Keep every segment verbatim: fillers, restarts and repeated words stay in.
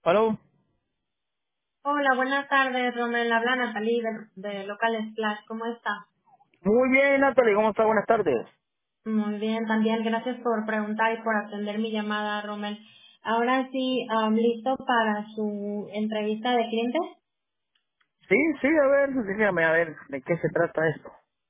¿Aló? Hola, buenas tardes, Romel. Habla Natalie de, de Local Splash. ¿Cómo está? Muy bien, Natalie, ¿cómo está? Buenas tardes. Muy bien, también. Gracias por preguntar y por atender mi llamada, Romel. Ahora sí, um, ¿listo para su entrevista de cliente? Sí, sí, a ver, dígame, a ver, ¿de qué se trata esto?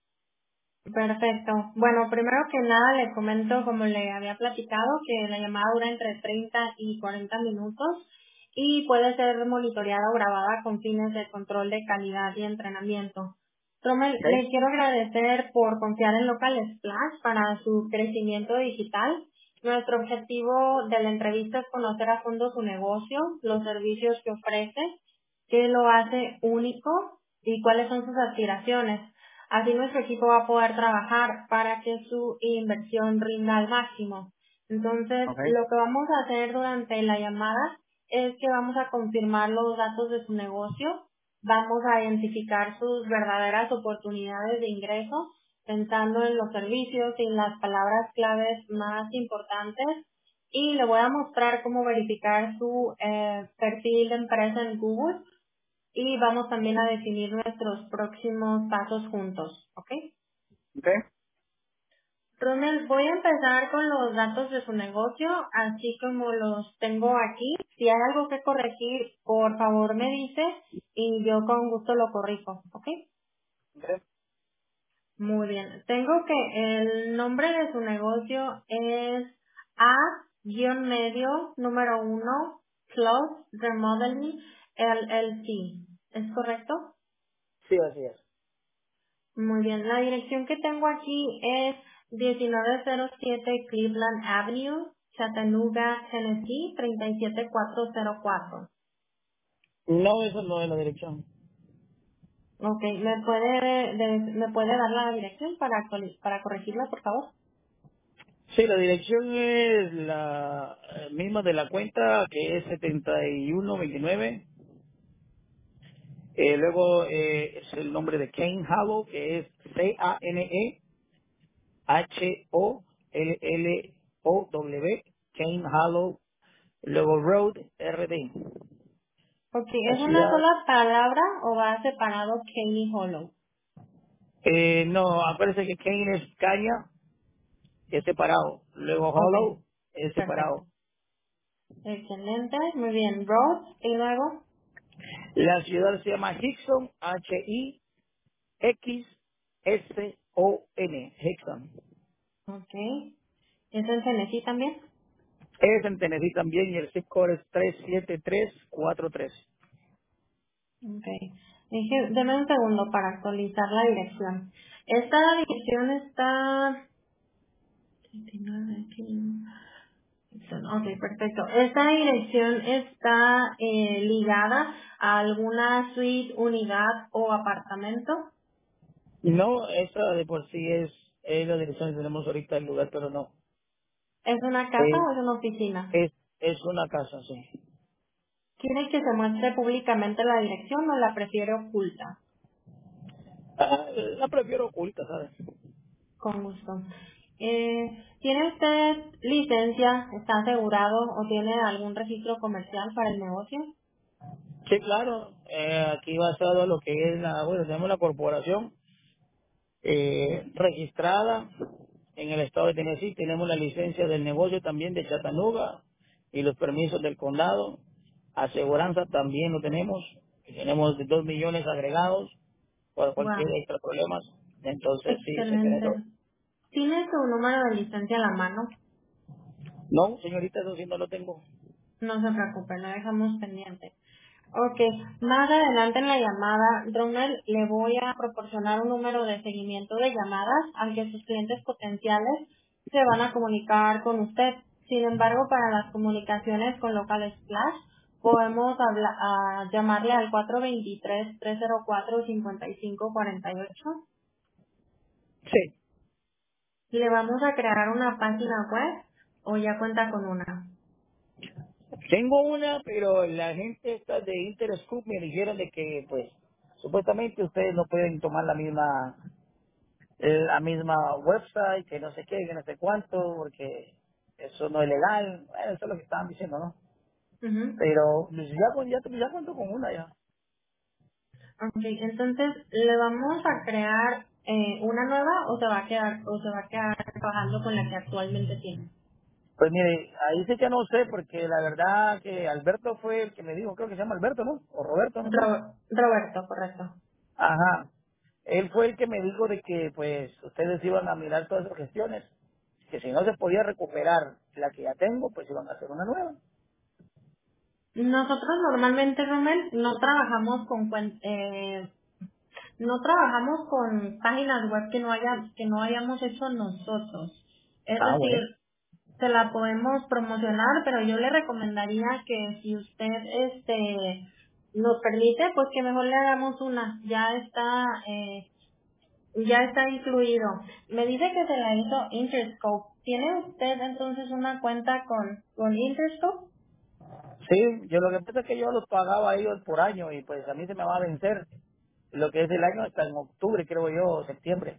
Perfecto. Bueno, primero que nada le comento, como le había platicado, que la llamada dura entre treinta y cuarenta minutos y puede ser monitoreada o grabada con fines de control de calidad y entrenamiento. Rommel, ¿Ok? le quiero agradecer por confiar en Local Splash para su crecimiento digital. Nuestro objetivo de la entrevista es conocer a fondo su negocio, los servicios que ofrece, qué lo hace único y cuáles son sus aspiraciones. Así nuestro equipo va a poder trabajar para que su inversión rinda al máximo. Entonces, Ok, lo que vamos a hacer durante la llamada es que vamos a confirmar los datos de su negocio, vamos a identificar sus verdaderas oportunidades de ingreso, pensando en los servicios y en las palabras claves más importantes, y le voy a mostrar cómo verificar su eh, perfil de empresa en Google y vamos también a definir nuestros próximos pasos juntos, ¿ok? ok. Ronald, voy a empezar con los datos de su negocio, así como los tengo aquí. Si hay algo que corregir, por favor me dice y yo con gusto lo corrijo, ¿ok? Ok. Muy bien. Tengo que el nombre de su negocio es A-medio número uno Close Remodeling L L C. ¿Es correcto? Sí, así es. Muy bien, la dirección que tengo aquí es diecinueve cero siete Cleveland Avenue, Chattanooga, Tennessee, treinta y siete cuatro cero cuatro. No, eso no es la dirección. Ok, ¿me puede, de- ¿me puede dar la dirección para, actualiz- para corregirla, por favor? Sí, la dirección es la eh, misma de la cuenta, que es setenta y uno veintinueve. Eh, luego eh, es el nombre de Kane Hollow, que es C A N E H O L L O W, Kane Hollow, luego Road, R D. Ok, La ¿es una ciudad. sola palabra o va separado Kenny Hollow? Eh, no, acuérdense que Kane es caña, es separado. Luego Ok, Hollow es perfecto. separado. Excelente, muy bien. Road, y luego, La ciudad se llama Hickson, H I X S O N, Hickson. ok. ¿Es en Tennessee también? Es en Tennessee también y el zip code es tres siete tres cuatro tres. Ok. Dije, deme un segundo para actualizar la dirección. Esta dirección está... Ok, perfecto. Esta dirección está eh, ligada a alguna suite, unidad o apartamento. No, esa de por sí es, es la dirección que tenemos ahorita el lugar, pero no. ¿Es una casa Es, o es una oficina? es, es una casa, sí. ¿Quiere que se muestre públicamente la dirección o la prefiere oculta? Ah, la prefiero oculta, ¿sabes? Con gusto. Eh, ¿Tiene usted licencia, está asegurado o tiene algún registro comercial para el negocio? Sí, claro. Eh, aquí basado en lo que es la, bueno, tenemos la corporación eh, registrada en el estado de Tennessee. Tenemos la licencia del negocio también de Chattanooga y los permisos del condado. Aseguranza también lo tenemos. Tenemos dos millones agregados por cualquier Wow, extra problemas. Entonces, sí, se tiene todo. excelente. ¿Tiene su número de licencia a la mano? No, señorita, eso sí no lo tengo. No se preocupe, lo dejamos pendiente. Ok, más adelante en la llamada, Dronel, le voy a proporcionar un número de seguimiento de llamadas al que sus clientes potenciales se van a comunicar con usted. Sin embargo, para las comunicaciones con Local Splash, podemos habla- a llamarle al cuatro dos tres, tres cero cuatro, cinco cinco cuatro ocho. Sí. Le vamos a crear una página web o ya cuenta con una. Tengo una, pero la gente esta de Interscoop me dijeron de que, pues, supuestamente ustedes no pueden tomar la misma la misma website, que no sé qué, que no sé cuánto, porque eso no es legal. Bueno, eso es lo que estaban diciendo, ¿no? Ujú. pero pues, ya, con- ya, ya cuento con una ya. Ok, entonces le vamos a crear eh, una nueva o se va a quedar o se va a quedar trabajando con la que actualmente tiene. Pues mire, ahí sí que no sé, porque la verdad que Alberto fue el que me dijo, creo que se llama Alberto, ¿no? O Roberto, no sé. Ro- Roberto, correcto. Ajá. Él fue el que me dijo de que pues ustedes iban a mirar todas esas gestiones, que si no se podía recuperar la que ya tengo, pues iban a hacer una nueva. Nosotros normalmente, Romel, no trabajamos con cuen- eh, no trabajamos con páginas web que no haya que no hayamos hecho nosotros. Es Ah, decir, bueno. se la podemos promocionar, pero yo le recomendaría que si usted este nos permite, pues que mejor le hagamos una. Ya está eh, ya está incluido. Me dice que se la hizo Interscope. ¿Tiene usted entonces una cuenta con con Interscope? Sí, yo lo que pasa es que yo los pagaba a ellos por año y pues a mí se me va a vencer lo que es el año hasta en octubre, creo yo, septiembre.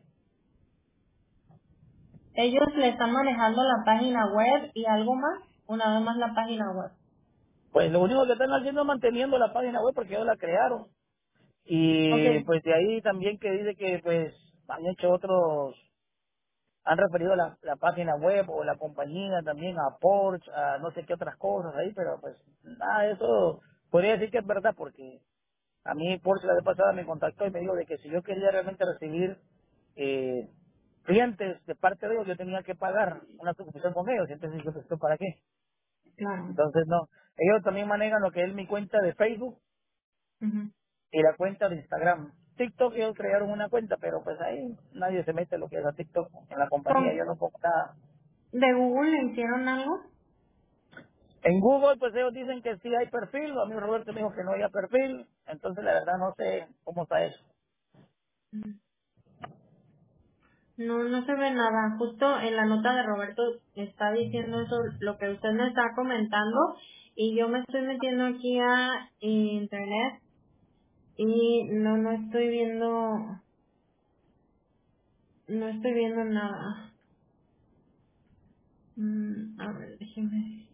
Ellos le están manejando la página web y algo más, o nada más la página web. Pues lo único que están haciendo es manteniendo la página web porque ellos la crearon. Y Ok, pues de ahí también que dice que pues han hecho otros, han referido la, la página web o la compañía también a Porsche, a no sé qué otras cosas ahí, pero pues nada, eso podría decir que es verdad porque a mí Porsche la vez pasada me contactó y me dijo de que si yo quería realmente recibir eh, clientes de parte de ellos, yo tenía que pagar una suscripción con ellos, entonces yo pues, ¿esto para qué? claro. Entonces no, ellos también manejan lo que es mi cuenta de Facebook Ujú. y la cuenta de Instagram. TikTok ellos crearon una cuenta, pero pues ahí nadie se mete lo que es a TikTok en la compañía, yo ¿Con, no pongo nada. ¿De Google le hicieron algo? En Google pues ellos dicen que sí hay perfil, a mí Roberto me dijo que no había perfil, entonces la verdad no sé cómo está eso. Ujú. No, no se ve nada. Justo en la nota de Roberto está diciendo eso, lo que usted me está comentando, y yo me estoy metiendo aquí a internet y no, no estoy viendo, no estoy viendo nada. Mm, a ver, déjeme.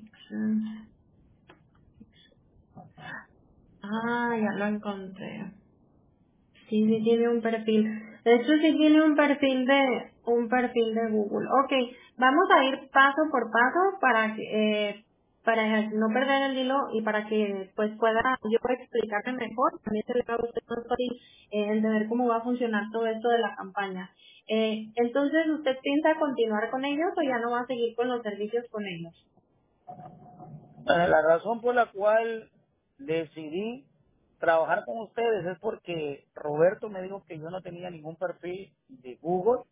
Ah, ya lo encontré. Sí, sí tiene un perfil. De hecho, sí tiene un perfil de un perfil de Google. Ok, vamos a ir paso por paso para que eh, para no perder el hilo y para que pues pueda yo explicarle mejor. También se le va a usted más fácil eh, entender cómo va a funcionar todo esto de la campaña. Eh, entonces, ¿usted piensa continuar con ellos o ya no va a seguir con los servicios con ellos? Eh, La razón por la cual decidí trabajar con ustedes es porque Roberto me dijo que yo no tenía ningún perfil de Google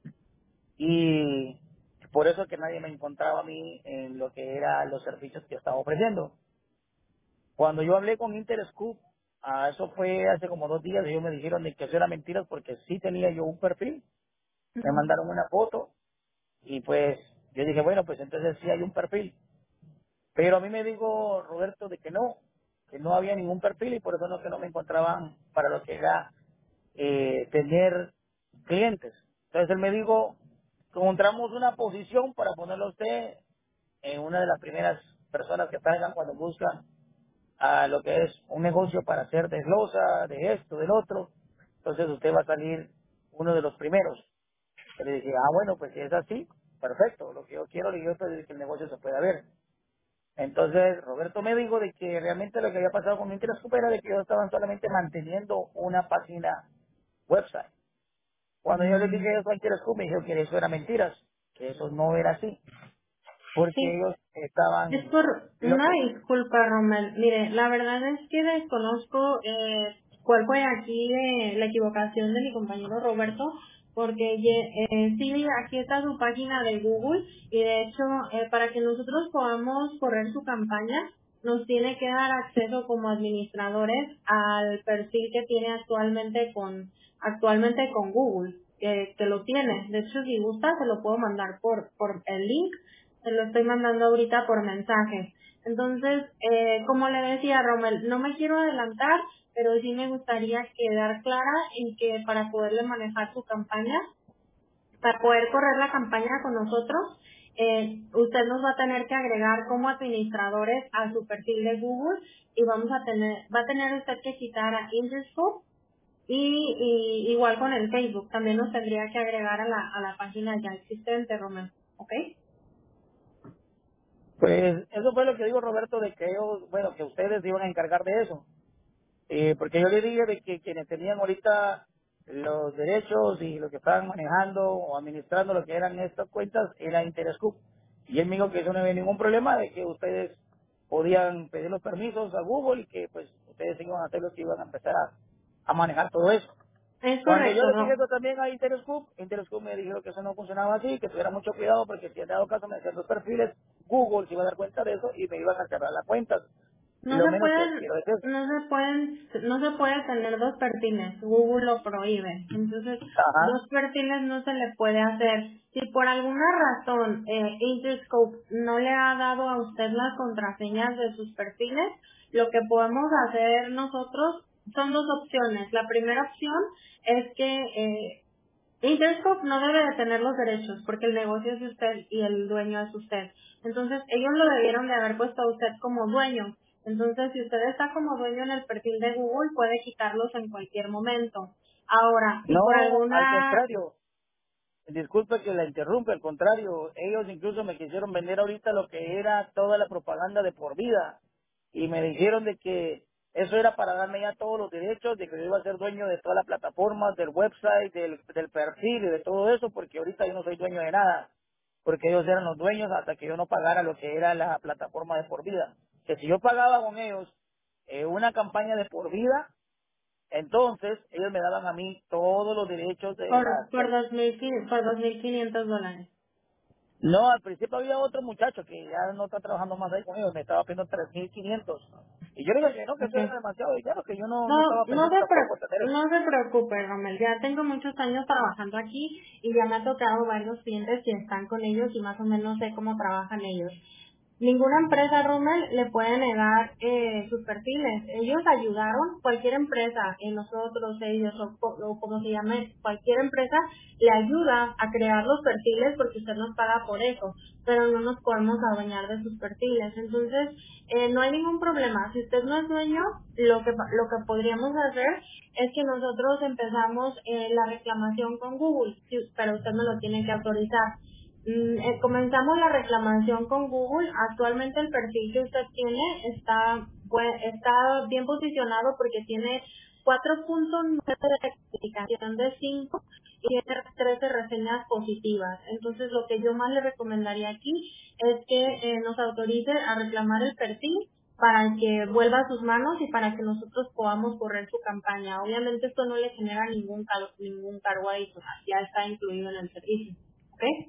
y por eso que nadie me encontraba a mí en lo que eran los servicios que yo estaba ofreciendo. Cuando yo hablé con Interscoop, ah, eso fue hace como dos días, ellos me dijeron de que eso era mentira porque sí tenía yo un perfil, me Ujú. mandaron una foto y pues yo dije, bueno, pues entonces sí hay un perfil. Pero a mí me dijo Roberto de que no, que no había ningún perfil y por eso no que no me encontraban para lo que era eh, tener clientes. Entonces él me dijo, encontramos una posición para ponerlo a usted en una de las primeras personas que salgan cuando buscan a lo que es un negocio para hacer desglosa, de esto, del otro. Entonces usted va a salir uno de los primeros. Yo le dije, ah, bueno, pues si es así, perfecto. Lo que yo quiero, le digo, es que el negocio se pueda ver. Entonces, Roberto me dijo de que realmente lo que había pasado con Interscoop era de que ellos estaban solamente manteniendo una página website. Cuando yo les Mm. dije eso a Interscoop, me dijeron que eso era mentiras, que eso no era así, porque Sí, ellos es estaban, por lo una que, disculpa, Romel. Mire, la verdad es que desconozco eh, cuál fue aquí de la equivocación de mi compañero Roberto, porque ye- eh, sí, aquí está su página de Google y de hecho eh, para que nosotros podamos correr su campaña nos tiene que dar acceso como administradores al perfil que tiene actualmente con actualmente con Google, que, que lo tiene. De hecho, si gusta, se lo puedo mandar por por el link, se lo estoy mandando ahorita por mensaje. Entonces, eh, como le decía Romel, no me quiero adelantar, pero sí me gustaría quedar clara en que para poderle manejar su campaña, para poder correr la campaña con nosotros, eh, usted nos va a tener que agregar como administradores a su perfil de Google y vamos a tener, va a tener usted que quitar a Interscope y, y igual con el Facebook, también nos tendría que agregar a la, a la página ya existente, Romeo, ¿ok? Pues eso fue lo que dijo Roberto, de que ellos, bueno, que ustedes se iban a encargar de eso. Eh, porque yo le dije de que quienes tenían ahorita los derechos y lo que estaban manejando o administrando lo que eran estas cuentas era Interscoop. Y él me dijo que eso no había ningún problema, de que ustedes podían pedir los permisos a Google y que pues ustedes iban a hacer los que iban a empezar a, a manejar todo eso. Es Cuando yo correcto, le dije ¿no? eso también a Interscoop, Interscoop me dijo que eso no funcionaba así, que tuviera mucho cuidado porque si en dado caso me hacían los perfiles, Google se iba a dar cuenta de eso y me iban a cerrar las cuentas. Y No lo se menos que pueden, quiero es eso. no se pueden, no se puede tener dos perfiles. Google lo prohíbe. Entonces, Ajá. dos perfiles no se le puede hacer. Si por alguna razón eh, Interscope no le ha dado a usted las contraseñas de sus perfiles, lo que podemos hacer nosotros son dos opciones. La primera opción es que eh, Interscope no debe de tener los derechos porque el negocio es de usted y el dueño es usted. Entonces, ellos lo debieron de haber puesto a usted como dueño. Entonces, si usted está como dueño en el perfil de Google, puede quitarlos en cualquier momento. Ahora, si por No, al alguna... contrario, disculpe que la interrumpa, al contrario, ellos incluso me quisieron vender ahorita lo que era toda la propaganda de por vida y me dijeron de que eso era para darme ya todos los derechos, de que yo iba a ser dueño de toda la plataforma, del website, del, del perfil y de todo eso, porque ahorita yo no soy dueño de nada, porque ellos eran los dueños hasta que yo no pagara lo que era la plataforma de por vida. Que si yo pagaba con ellos eh, una campaña de por vida, entonces ellos me daban a mí todos los derechos de Por, las por dos mil por dos mil quinientos dólares. No, al principio había otro muchacho que ya no está trabajando más ahí conmigo, me estaba pidiendo tres mil quinientos. Y yo le dije que no, que eso era Okay. demasiado dinero, que yo no, No, no estaba no pensando se, tampoco pre- tener eso. no se preocupe, Romel. Ya tengo muchos años trabajando aquí y ya me ha tocado varios clientes que están con ellos y más o menos sé cómo trabajan ellos. Ninguna empresa, Rommel, le puede negar eh, sus perfiles. Ellos ayudaron, cualquier empresa, en nosotros, ellos, o, co- o como se llame, cualquier empresa le ayuda a crear los perfiles porque usted nos paga por eso, pero no nos podemos adueñar de sus perfiles. Entonces, eh, no hay ningún problema. Si usted no es dueño, lo que, pa- lo que podríamos hacer es que nosotros empezamos eh, la reclamación con Google, sí, pero usted no lo tiene que autorizar. Mm, eh, comenzamos la reclamación con Google. Actualmente el perfil que usted tiene está bue- está bien posicionado porque tiene cuatro punto nueve de calificación de cinco y tiene trece reseñas positivas. Entonces lo que yo más le recomendaría aquí es que eh, nos autorice a reclamar el perfil para que vuelva a sus manos y para que nosotros podamos correr su campaña. Obviamente esto no le genera ningún, cal- ningún cargo adicional, ya está incluido en el servicio. ¿Ok?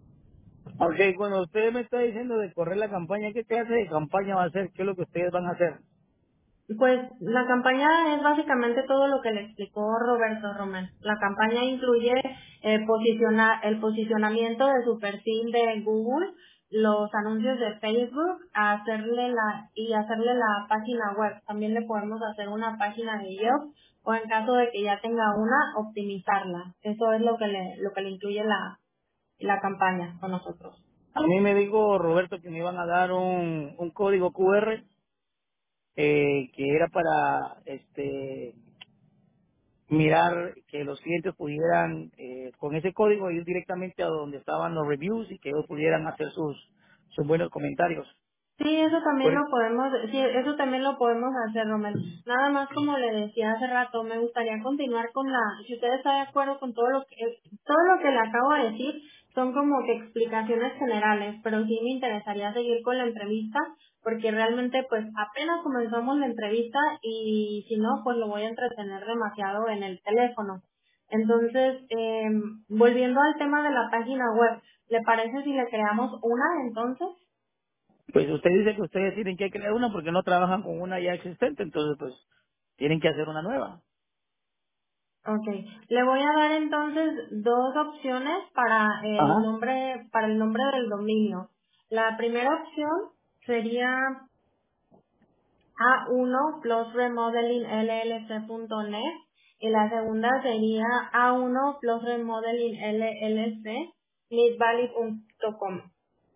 Ok, cuando usted me está diciendo de correr la campaña, ¿qué clase de campaña va a hacer? ¿Qué es lo que ustedes van a hacer? Pues la campaña es básicamente todo lo que le explicó Roberto Román. La campaña incluye eh, posiciona- el posicionamiento de su perfil de Google, los anuncios de Facebook, hacerle la y hacerle la página web. También le podemos hacer una página de Yelp o en caso de que ya tenga una, optimizarla. Eso es lo que le lo que le incluye la la campaña con nosotros. A mí me dijo Roberto que me iban a dar un, un código Q R eh, que era para este mirar que los clientes pudieran eh, con ese código ir directamente a donde estaban los reviews y que ellos pudieran hacer sus, sus buenos comentarios. Sí, eso también Por- lo podemos, sí, eso también lo podemos hacer, Romel. Nada más como le decía hace rato, me gustaría continuar con la, si usted está de acuerdo con todo lo que, todo lo que le acabo de decir, son como que explicaciones generales, pero sí me interesaría seguir con la entrevista, porque realmente pues apenas comenzamos la entrevista y si no, pues lo voy a entretener demasiado en el teléfono. Entonces, eh, volviendo al tema de la página web, ¿le parece si le creamos una entonces? Pues usted dice que ustedes tienen que crear una porque no trabajan con una ya existente, entonces pues tienen que hacer una nueva. Okay, le voy a dar entonces dos opciones para el Ajá. nombre para el nombre del dominio. La primera opción sería A uno plus remodeling L L C punto net y la segunda sería A uno plus remodeling L L C mid valley punto com.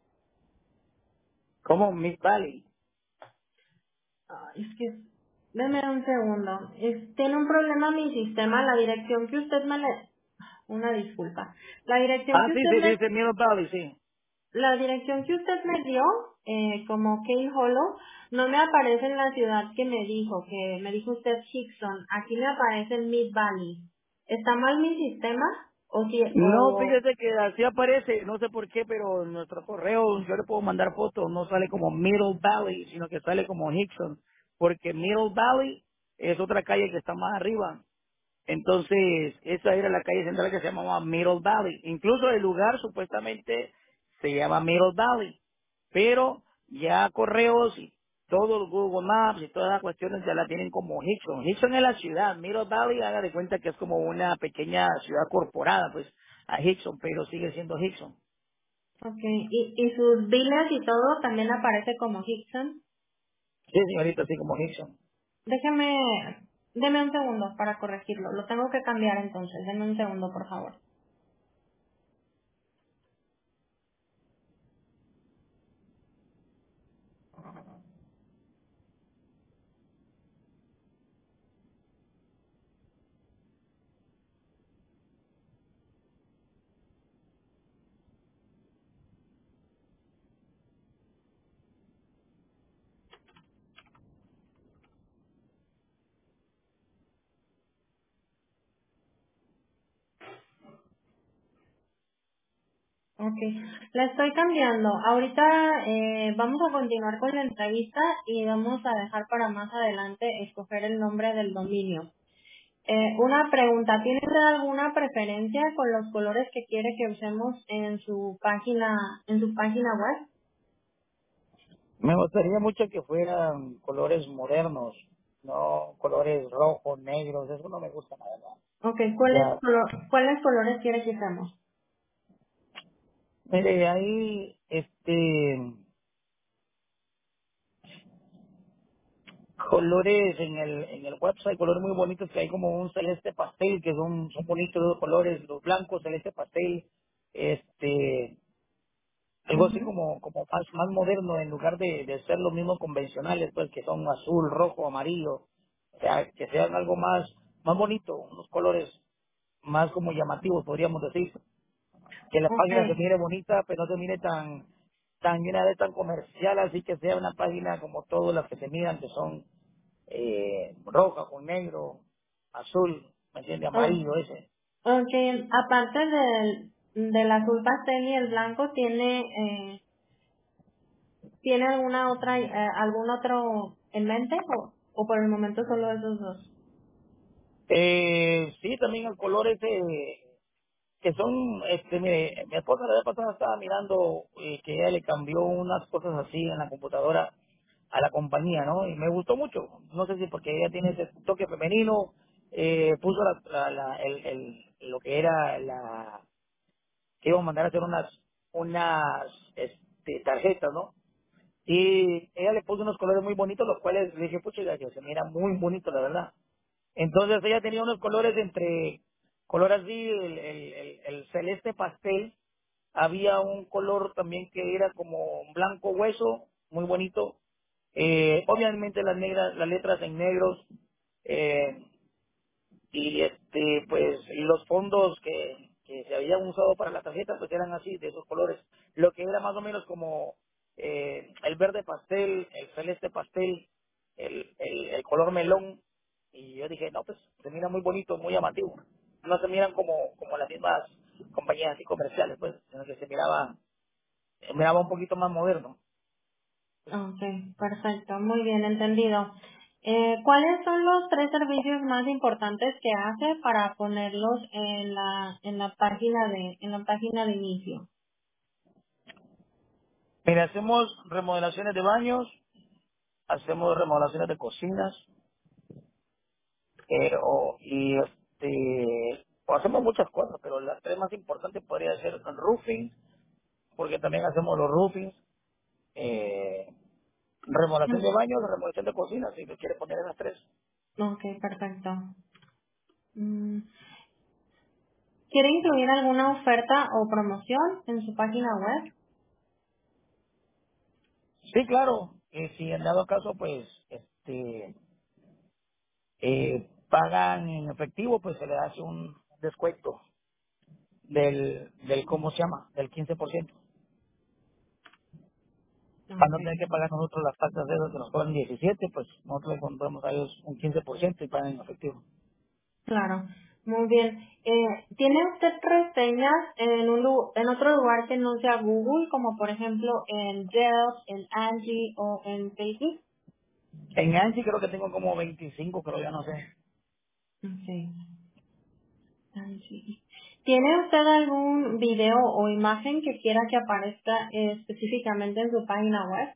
Como Mid Valley. Ay, es que, deme un segundo. Es- tiene un problema mi sistema, la dirección que usted me le... Una disculpa. La dirección Ah, que sí, usted sí, me dice Middle Valley, sí. La dirección que usted me dio, eh, como Kane Hollow, no me aparece en la ciudad que me dijo, que me dijo usted Hickson. Aquí me aparece en Mid Valley. ¿Está mal mi sistema? O si, No, o, fíjese que así aparece, no sé por qué, pero en nuestro correo yo le puedo mandar fotos, no sale como Middle Valley, sino que sale como Hickson, porque Middle Valley es otra calle que está más arriba. Entonces, esa era la calle central que se llamaba Middle Valley. Incluso el lugar supuestamente se llama Middle Valley. Pero ya correos y todo el Google Maps y todas las cuestiones ya la tienen como Hickson. Hickson es la ciudad. Middle Valley, haga de cuenta que es como una pequeña ciudad corporada, pues, a Hickson, pero sigue siendo Hickson. okay. Y, y sus biles y todo también aparece como Hickson. Sí, señorita, sí, como Hickson. Déjeme, deme un segundo para corregirlo. Lo tengo que cambiar entonces. Deme un segundo, por favor. Ok, la estoy cambiando. Ahorita eh, vamos a continuar con la entrevista y vamos a dejar para más adelante escoger el nombre del dominio. Eh, una pregunta, ¿tiene usted alguna preferencia con los colores que quiere que usemos en su página, en su página web? Me gustaría mucho que fueran colores modernos, no colores rojos, negros, eso no me gusta nada. Ok, ¿cuáles, Ya, colo- ¿cuáles colores quiere que usemos? mire, hay este colores en el en el website, colores muy bonitos que hay como un celeste pastel, que son, son bonitos los colores, los blancos, celeste pastel, este algo así Ujú. como como más, más moderno en lugar de, de ser los mismos convencionales, pues que son azul, rojo, amarillo, o sea, que sean algo más más bonito, unos colores más como llamativos, podríamos decir. Que la Ok, página se mire bonita, pero no se mire tan tan una vez tan comercial, así que sea una página como todas las que se miran, que son eh, roja con negro, azul, ¿me entiende? oh, Amarillo ese. ok, aparte del, del azul pastel y el blanco, ¿tiene, eh, ¿tiene alguna otra, eh, algún otro en mente o, o por el momento solo esos dos? Eh, sí, también el color ese, que son, este, mire, mi esposa la vez pasada estaba mirando eh, que ella le cambió unas cosas así en la computadora a la compañía, ¿no? Y me gustó mucho. No sé si porque ella tiene ese toque femenino, eh, puso la, la, la- el, el- lo que era la, que iba a mandar a hacer unas, unas, este, tarjetas, ¿no? Y ella le puso unos colores muy bonitos, los cuales le dije, pucha, que se mira muy bonito, la verdad. Entonces ella tenía unos colores entre, color así, el, el, el, el celeste pastel, había un color también que era como un blanco hueso, muy bonito. Eh, obviamente las negras, las letras en negros, eh, y este pues los fondos que, que se habían usado para la tarjeta pues eran así de esos colores, lo que era más o menos como eh, el verde pastel, el celeste pastel, el, el, el color melón, y yo dije no, pues se mira muy bonito, muy llamativo, no se miran como como las mismas compañías así comerciales, pues sino que se miraba se miraba un poquito más moderno. Ok, perfecto, muy bien entendido. Eh, ¿Cuáles son los tres servicios más importantes que hace para ponerlos en la en la página de en la página de inicio? Mira, hacemos remodelaciones de baños, hacemos remodelaciones de cocinas, eh, o- y este o hacemos muchas cosas, pero las tres más importantes podría ser el roofing, porque también hacemos los roofings, eh, remodelación de Mm, baños, remodelación de cocina, si le quiere poner esas tres. Ok, perfecto. Mm, ¿Quiere incluir alguna oferta o promoción en su página web? Sí, claro, eh, si en dado caso, pues, este, eh, pagan en efectivo, pues se le hace un descuento del, del, ¿cómo se llama? Del quince por ciento. Para no tener Okay, que pagar nosotros las tasas de esas que nos cobran diecisiete, pues nosotros le compramos a ellos un quince por ciento y pagan en efectivo. claro. Muy bien. Eh, ¿Tiene usted reseñas en, un, lu- en otro lugar que no sea Google, como por ejemplo en Yelp, en Angie o en Facebook? En Ansi creo que tengo como veinticinco, creo, ya no sé. Okay. Angie. ¿Tiene usted algún video o imagen que quiera que aparezca eh, específicamente en su página web?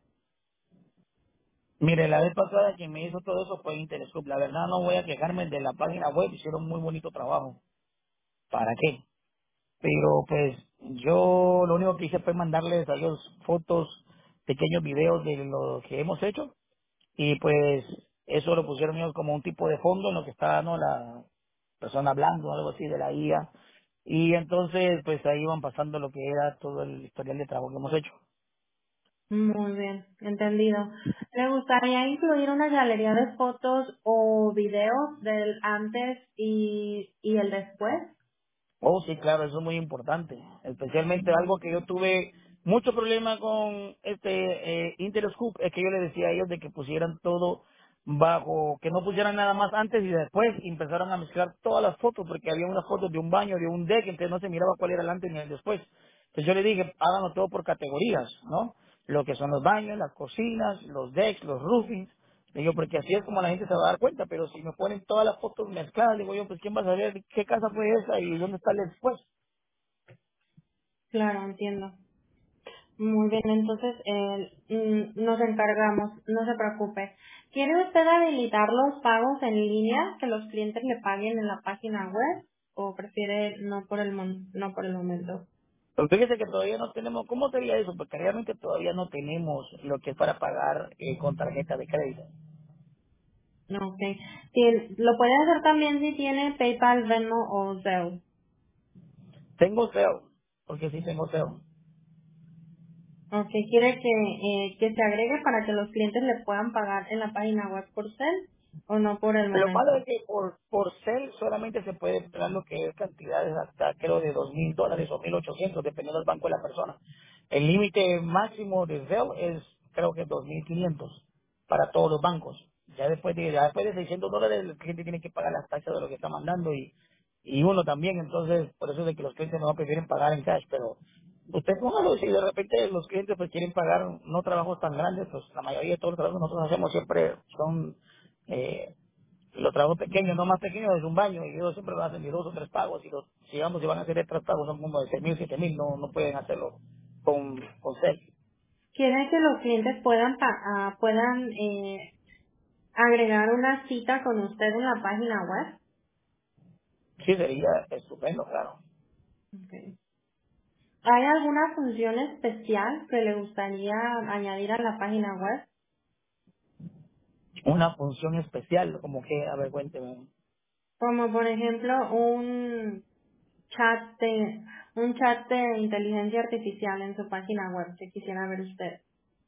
Mire, la vez pasada quien me hizo todo eso fue Interscope. La verdad no voy a quejarme de la página web, hicieron muy bonito trabajo. ¿Para qué? Pero pues yo lo único que hice fue mandarles a ellos fotos, pequeños videos de lo que hemos hecho y pues eso lo pusieron ellos como un tipo de fondo en lo que estaba, ¿no? La persona hablando, algo así de la I A. Y entonces pues ahí iban pasando lo que era todo el historial de trabajo que hemos hecho. Muy bien, entendido. ¿Le gustaría incluir una galería de fotos o videos del antes y, y el después? Oh, sí, claro, eso es muy importante. Especialmente algo que yo tuve mucho problema con este eh, Interscoop, es que yo le decía a ellos de que pusieran todo bajo, que no pusieran nada más antes y después y empezaron a mezclar todas las fotos, porque había unas fotos de un baño, de un deck, entonces no se miraba cuál era el antes ni el después. Entonces yo le dije, háganlo todo por categorías, ¿no? Lo que son los baños, las cocinas, los decks, los roofings. Le digo, porque así es como la gente se va a dar cuenta, pero si me ponen todas las fotos mezcladas, digo yo, pues ¿quién va a saber qué casa fue esa y dónde está el después? Claro, entiendo. Muy bien, entonces eh, mm, nos encargamos, no se preocupe. ¿Quiere usted habilitar los pagos en línea, que los clientes le paguen en la página web o prefiere no por el mon- no por el momento? Pero fíjese que todavía no tenemos, ¿cómo sería eso? Porque realmente todavía no tenemos lo que es para pagar eh, con tarjeta de crédito. No, ok. Tien- lo puede hacer también si tiene PayPal, Venmo o Zelle. Tengo S E O, porque sí tengo S E O. Ok, quiere que, eh, que se agregue para que los clientes le puedan pagar en la página web por Zelle o no por el Lo malo momento. es que por, por cel solamente se puede pagar lo que es cantidades hasta creo de dos mil dólares o mil ochocientos, dependiendo del banco de la persona. El límite máximo de Zelle es creo que dos mil quinientos para todos los bancos. Ya después de, ya después de seiscientos dólares el cliente tiene que pagar las taxas de lo que está mandando y, y uno también. Entonces, por eso es de que los clientes no prefieren pagar en cash. Pero usted póngalo, si de repente los clientes pues quieren pagar no trabajos tan grandes, pues la mayoría de todos los trabajos que nosotros hacemos siempre son eh, los trabajos pequeños, no más pequeños, es un baño, y ellos siempre van a hacer ni dos o tres pagos, y los, si digamos, si van a hacer tres pagos, son como de seis mil, siete mil, no, no pueden hacerlo con, con seis. Quiere que los clientes puedan pa- ah, puedan eh, agregar una cita con usted en la página web. Sí, sería estupendo, claro. Okay. ¿Hay alguna función especial que le gustaría añadir a la página web? Una función especial, como que, a ver, cuénteme. Como por ejemplo un chat de un chat de inteligencia artificial en su página web que quisiera ver usted.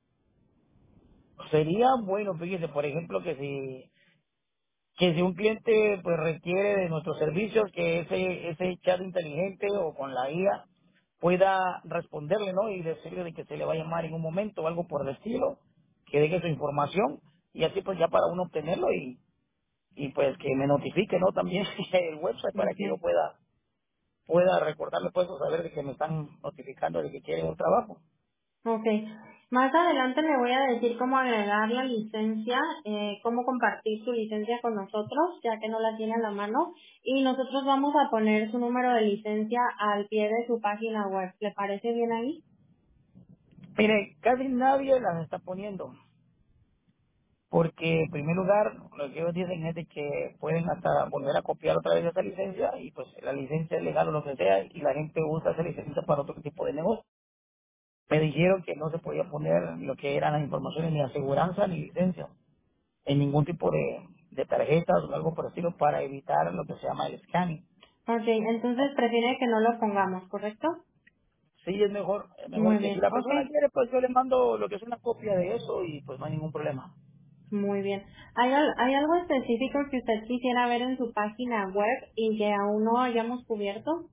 Sería bueno, fíjese, por ejemplo, que si que si un cliente pues requiere de nuestros servicios, que ese ese chat inteligente o con la I A pueda responderle, ¿no? Y decirle de que se le va a llamar en un momento o algo por el estilo, que deje su información y así pues ya para uno obtenerlo y, y pues que me notifique, ¿no? También el website para que yo Okay. pueda pueda recordarme pues o saber de que me están notificando de que quieren un trabajo. Ok. Más adelante le voy a decir cómo agregar la licencia, eh, cómo compartir su licencia con nosotros, ya que no la tiene a la mano. Y nosotros vamos a poner su número de licencia al pie de su página web. ¿Le parece bien ahí? Mire, casi nadie las está poniendo. Porque en primer lugar lo que ellos dicen es de que pueden hasta volver a copiar otra vez esa licencia y pues la licencia es legal o lo que sea y la gente usa esa licencia para otro tipo de negocio. Me dijeron que no se podía poner lo que eran las informaciones ni aseguranza ni licencia en ningún tipo de, de tarjetas o algo por el estilo para evitar lo que se llama el scanning. Ok, entonces prefiere que no lo pongamos, ¿correcto? Sí, es mejor, es Muy mejor que si bien, la persona ok. quiere, pues yo le mando lo que es una copia de eso y pues no hay ningún problema. Muy bien. ¿Hay, al- ¿Hay algo específico que usted quisiera ver en su página web y que aún no hayamos cubierto?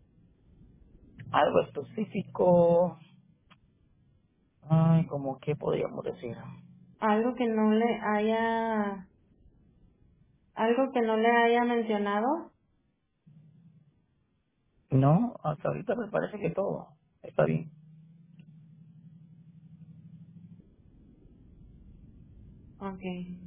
Algo específico, ay, como qué podríamos decir. ¿Algo que no le haya, algo que no le haya mencionado? No, hasta ahorita me parece que todo está bien. Ok.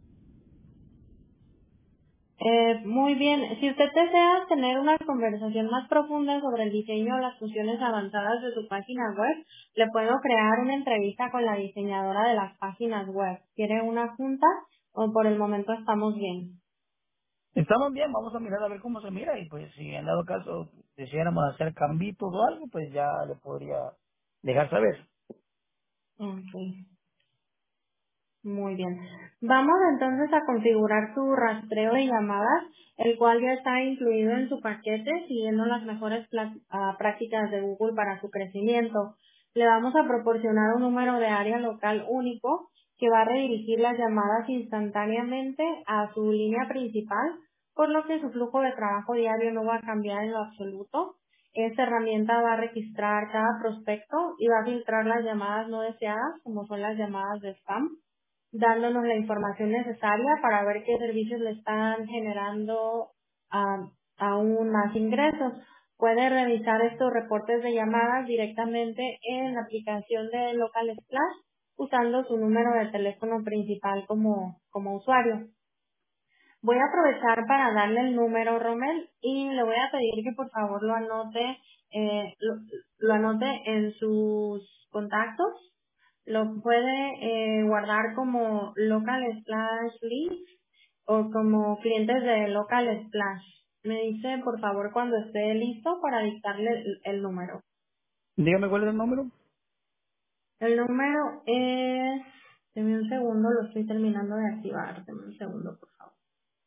Eh, muy bien. Si usted desea tener una conversación más profunda sobre el diseño o las funciones avanzadas de su página web, le puedo crear una entrevista con la diseñadora de las páginas web. ¿Quiere una junta o por el momento estamos bien? Estamos bien, vamos a mirar a ver cómo se mira y pues si en dado caso deseáramos hacer cambitos o algo, pues ya le podría dejar saber. Ok. Muy bien. Vamos entonces a configurar su rastreo de llamadas, el cual ya está incluido en su paquete, siguiendo las mejores pla- ah, prácticas de Google para su crecimiento. Le vamos a proporcionar un número de área local único que va a redirigir las llamadas instantáneamente a su línea principal, por lo que su flujo de trabajo diario no va a cambiar en lo absoluto. Esta herramienta va a registrar cada prospecto y va a filtrar las llamadas no deseadas, como son las llamadas de spam, dándonos la información necesaria para ver qué servicios le están generando ah, aún más ingresos. Puede revisar estos reportes de llamadas directamente en la aplicación de Local Splash usando su número de teléfono principal como, como usuario. Voy a aprovechar para darle el número, Romel, y le voy a pedir que por favor lo anote, eh, lo, lo anote en sus contactos. Lo puede eh, guardar como local slash leads o como clientes de local splash. Me dice por favor cuando esté listo para dictarle el, el número. Dígame cuál es el número. El número es, deme un segundo, lo estoy terminando de activar. Deme un segundo, por favor.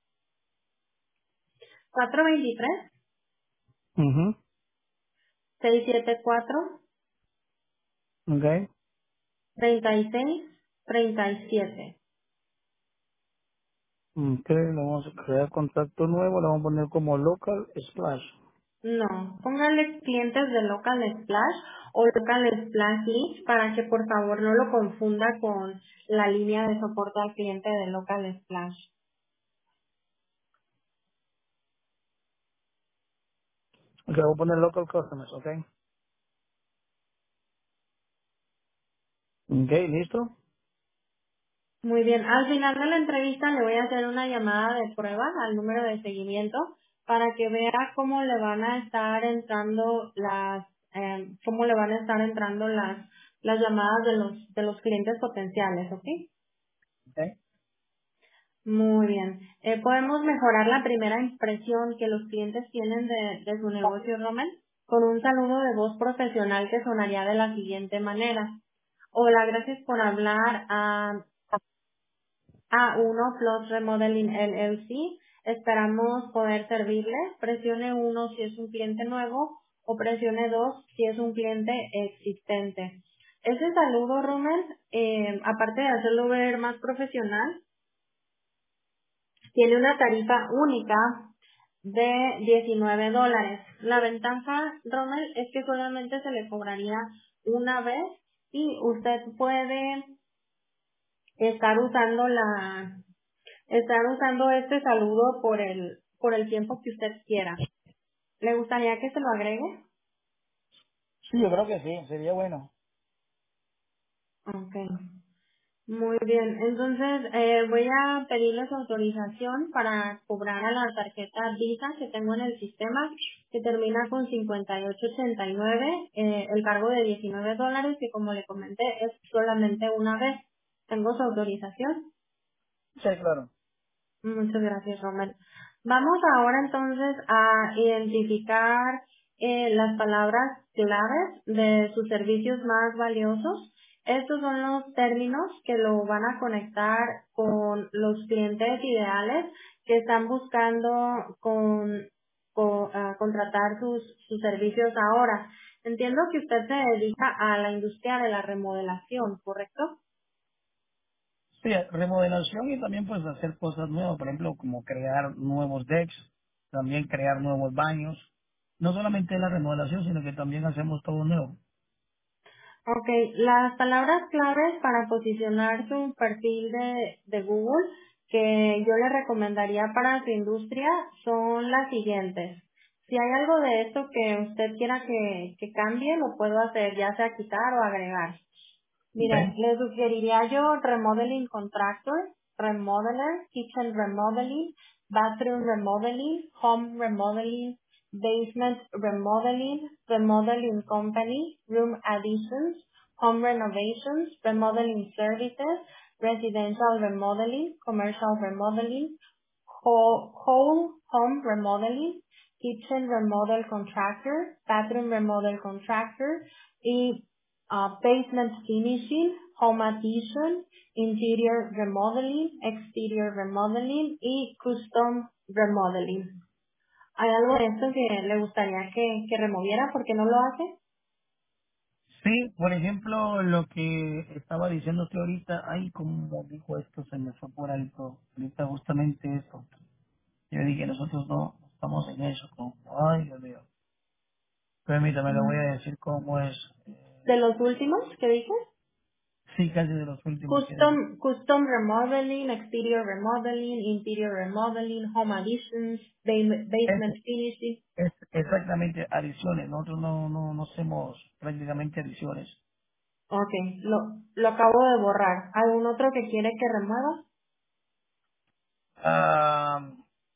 cuatro dos tres, Mhm. seis siete cuatro, Okay. treinta y seis, treinta y siete. Ok, le vamos a crear contacto nuevo, le vamos a poner como local splash. No, póngale clientes de Local Splash o Local Splash Leads para que por favor no lo confunda con la línea de soporte al cliente de Local Splash. Ok, voy a poner local customers, ok. Ok, listo. Muy bien, al final de la entrevista le voy a hacer una llamada de prueba al número de seguimiento para que vea cómo le van a estar entrando las, eh, cómo le van a estar entrando las, las llamadas de los, de los clientes potenciales, ¿ok? Okay. Muy bien. Eh, ¿Podemos mejorar la primera impresión que los clientes tienen de, de su negocio, Roman? Con un saludo de voz profesional que sonaría de la siguiente manera. Hola, gracias por hablar a A uno Plus Remodeling L L C. Esperamos poder servirle. Presione uno si es un cliente nuevo o presione dos si es un cliente existente. Ese saludo, Roman, eh, aparte de hacerlo ver más profesional, tiene una tarifa única de diecinueve dólares. La ventaja, Ronald, es que solamente se le cobraría una vez y usted puede estar usando la, estar usando este saludo por el, por el tiempo que usted quiera. ¿Le gustaría que se lo agregue? Sí, yo creo que sí, sería bueno. Ok. Muy bien, entonces eh, voy a pedirles autorización para cobrar a la tarjeta Visa que tengo en el sistema, que termina con cincuenta y ocho ochenta y nueve, eh, el cargo de diecinueve dólares, que como le comenté es solamente una vez. ¿Tengo su autorización? Sí, claro. Muchas gracias, Romel. Vamos ahora entonces a identificar eh, las palabras claves de sus servicios más valiosos. Estos son los términos que lo van a conectar con los clientes ideales que están buscando con, con, ah, contratar sus, sus servicios ahora. Entiendo que usted se dedica a la industria de la remodelación, ¿correcto? Sí, remodelación y también pues hacer cosas nuevas, por ejemplo, como crear nuevos decks, también crear nuevos baños. No solamente la remodelación, sino que también hacemos todo nuevo. Ok, las palabras claves para posicionar su perfil de, de Google que yo le recomendaría para su industria son las siguientes. Si hay algo de esto que usted quiera que, que cambie, lo puedo hacer, ya sea quitar o agregar. ¿Ok? Mire, le sugeriría yo remodeling contractor, remodeler, kitchen remodeling, bathroom remodeling, home remodeling, basement remodeling, remodeling company, room additions, home renovations, remodeling services, residential remodeling, commercial remodeling, whole, whole home remodeling, kitchen remodel contractor, bathroom remodel contractor, y uh, basement finishing, home addition, interior remodeling, exterior remodeling y custom remodeling. ¿Hay algo de esto que le gustaría que, que removiera porque no lo hace? Sí, por ejemplo, lo que estaba diciendo usted ahorita, ay, como dijo esto, se me fue por alto. Ahorita justamente eso. Yo dije, nosotros no estamos en eso. Como, ay, Dios mío. Permítame, le voy Mm. a decir cómo es. De Eh, los últimos que dije. sí, casi de los últimos que dije. Custom, custom remodeling, exterior remodeling, interior remodeling, home additions, ba- Es, basement finishing. es exactamente adiciones. Nosotros no, no, no hacemos prácticamente adiciones. Ok, lo, lo acabo de borrar. ¿Algún otro que quiere que remueva? Ah,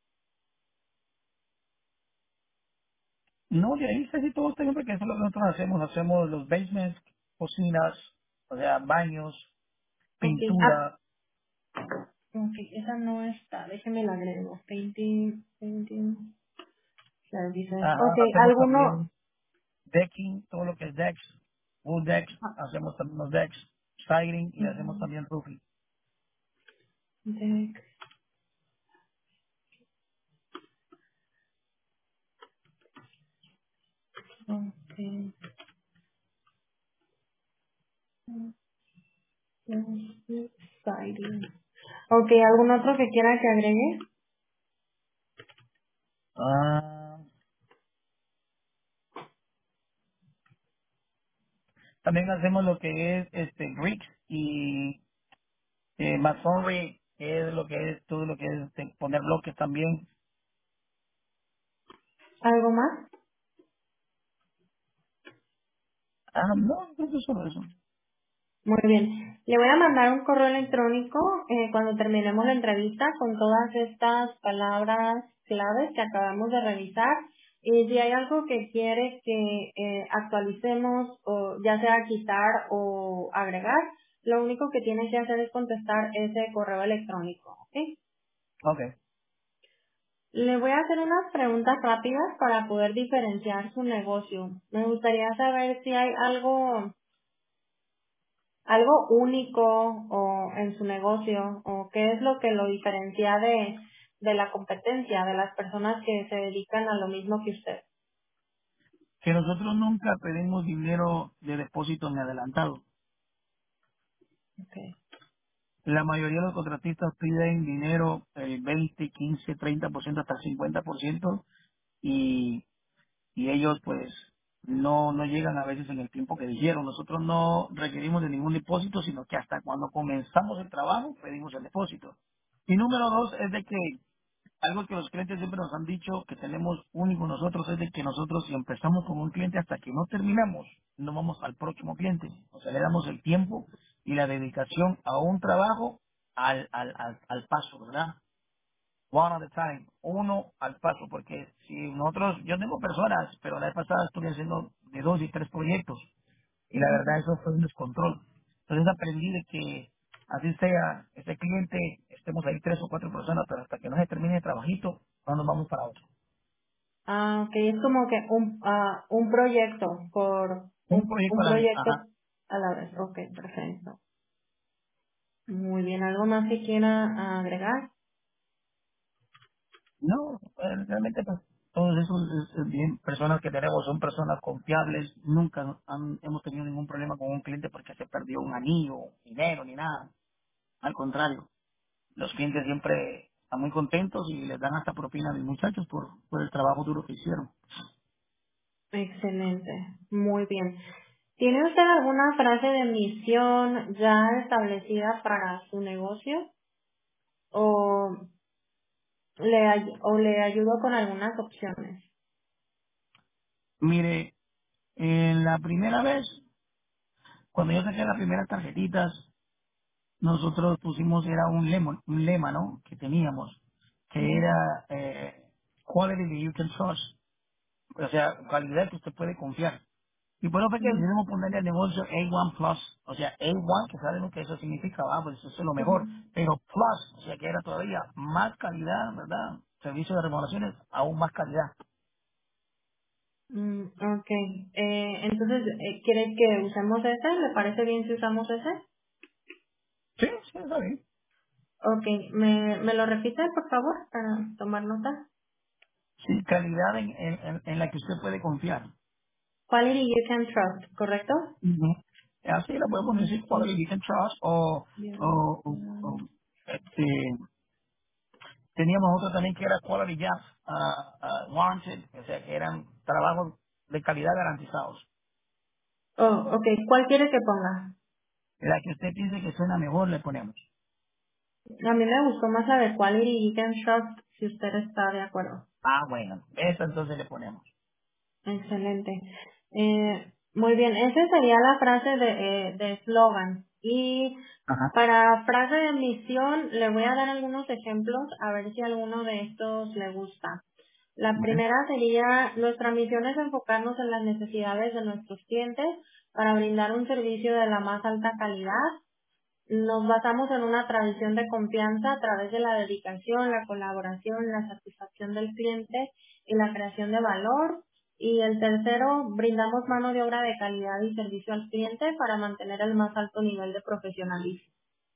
no, de ahí casi todo está bien porque eso es lo que nosotros hacemos. Hacemos los basements, cocinas, o sea, baños, Ok, ah, pintura, ok, esa no está. Déjeme la agrego. Painting, painting, services. ajá, Ok, hacemos ¿alguno? también decking, todo lo que es decks, wood decks, Ah, hacemos también los decks, siding y hacemos mm, también roofing. deck, ok, mm, siding. Ok, ¿algún otro que quiera que agregue? Ah, también hacemos lo que es este bricks y eh, masonry, que es lo que es todo lo que es este, poner bloques también. ¿Algo más? Ah, no, creo que solo eso. Muy bien. Le voy a mandar un correo electrónico eh, cuando terminemos la entrevista con todas estas palabras claves que acabamos de revisar. Y si hay algo que quiere que eh, actualicemos o ya sea quitar o agregar, lo único que tiene que hacer es contestar ese correo electrónico. ¿Ok? Ok. Le voy a hacer unas preguntas rápidas para poder diferenciar su negocio. Me gustaría saber si hay algo algo único o en su negocio o qué es lo que lo diferencia de, de la competencia, de las personas que se dedican a lo mismo que usted. Que nosotros nunca pedimos dinero de depósito ni adelantado. Okay. La mayoría de los contratistas piden dinero el veinte, quince, treinta por ciento hasta el cincuenta por ciento y, y ellos pues no, no llegan a veces en el tiempo que dijeron. Nosotros no requerimos de ningún depósito, sino que hasta cuando comenzamos el trabajo pedimos el depósito. Y número dos es de que algo que los clientes siempre nos han dicho que tenemos único nosotros es de que nosotros si empezamos con un cliente hasta que no terminamos, no vamos al próximo cliente. O sea, le damos el tiempo y la dedicación a un trabajo al, al, al, al paso, ¿verdad? One at a time, uno al paso, porque si nosotros, yo tengo personas, pero la vez pasada estuve haciendo de dos y tres proyectos y la verdad eso fue un descontrol. Entonces aprendí de que así sea, ese cliente, estemos ahí tres o cuatro personas, pero hasta que no se termine el trabajito, no nos vamos para otro. Ah, ok, es como que un, ah, un proyecto por Un un, proyecto un a la vez, proyecto ajá. a la vez. Ok, perfecto. Muy bien, ¿algo más que quiera agregar? No, eh, realmente pues. Todos esos es- es bien, personas que tenemos son personas confiables, nunca han- hemos tenido ningún problema con un cliente porque se perdió un anillo, dinero, ni nada. Al contrario, los clientes siempre están muy contentos y les dan hasta propina a mis muchachos por, por el trabajo duro que hicieron. Excelente, muy bien. ¿Tiene usted alguna frase de misión ya establecida para su negocio o le, ay- o le ayudo con algunas opciones? Mire, en la primera vez, cuando yo saqué las primeras tarjetitas, nosotros pusimos, era un lema, un lema, ¿no? Que teníamos, que Ujú, era eh, quality that you can trust, o sea, calidad que usted puede confiar. Y por eso fue que ujú, decidimos ponerle al negocio A uno Plus, o sea, A uno, que saben lo que eso significa, ah, pues eso es lo ujú. mejor, pero Plus, o sea, que era todavía más calidad, ¿verdad? Servicio de remodelaciones, aún más calidad. Mm, ok, eh, entonces, eh, ¿quiere que usemos ese? ¿Le parece bien si usamos ese? Sí, sí, está bien. Ok, ¿me, me lo repite, por favor, para tomar nota? Sí, calidad en, en, en- en la que usted puede confiar. Quality you can trust, ¿correcto? Ujú. Así la podemos decir Quality quality you can trust o, you o, o- o, can- este, teníamos otro también que era quality jobs ah, ah, warranted, o sea, que eran trabajos de calidad garantizados. Oh, ok, ¿cuál quiere que ponga? La que usted piense que suena mejor le ponemos. A mí me gustó más la de Quality You Can Trust, si usted está de acuerdo. Ah, bueno, esa entonces le ponemos. Excelente. Eh, muy bien, esa sería la frase de, eh, de eslogan. Y Ajá. para frase de misión, le voy a dar algunos ejemplos a ver si alguno de estos le gusta. La Bueno, primera sería, nuestra misión es enfocarnos en las necesidades de nuestros clientes para brindar un servicio de la más alta calidad. Nos basamos en una tradición de confianza a través de la dedicación, la colaboración, la satisfacción del cliente y la creación de valor. Y el tercero, brindamos mano de obra de calidad y servicio al cliente para mantener el más alto nivel de profesionalismo.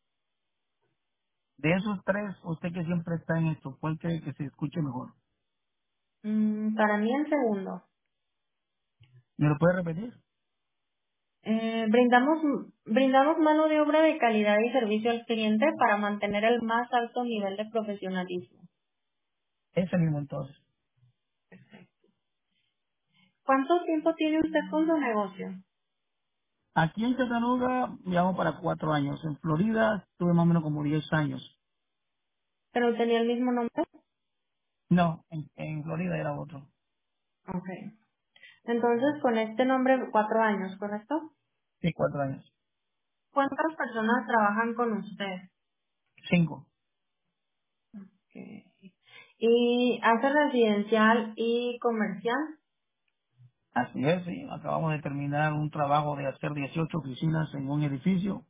de esos tres, usted que siempre está en esto, ¿cuál cree que se escuche mejor? Mm, para mí el segundo. ¿Me lo puede repetir? Eh, brindamos, brindamos mano de obra de calidad y servicio al cliente para mantener el más alto nivel de profesionalismo. Ese mismo entonces. ¿Cuánto tiempo tiene usted con su negocio? Aquí en Chattanooga llevamos para cuatro años. En Florida tuve más o menos como diez años. ¿Pero tenía el mismo nombre? No, en, en Florida era otro. Ok. Entonces, con este nombre, cuatro años, ¿correcto? Sí, cuatro años. ¿Cuántas personas trabajan con usted? Cinco. Ok. ¿Y hace residencial y comercial? Así es, sí. Acabamos de terminar un trabajo de hacer dieciocho oficinas en un edificio.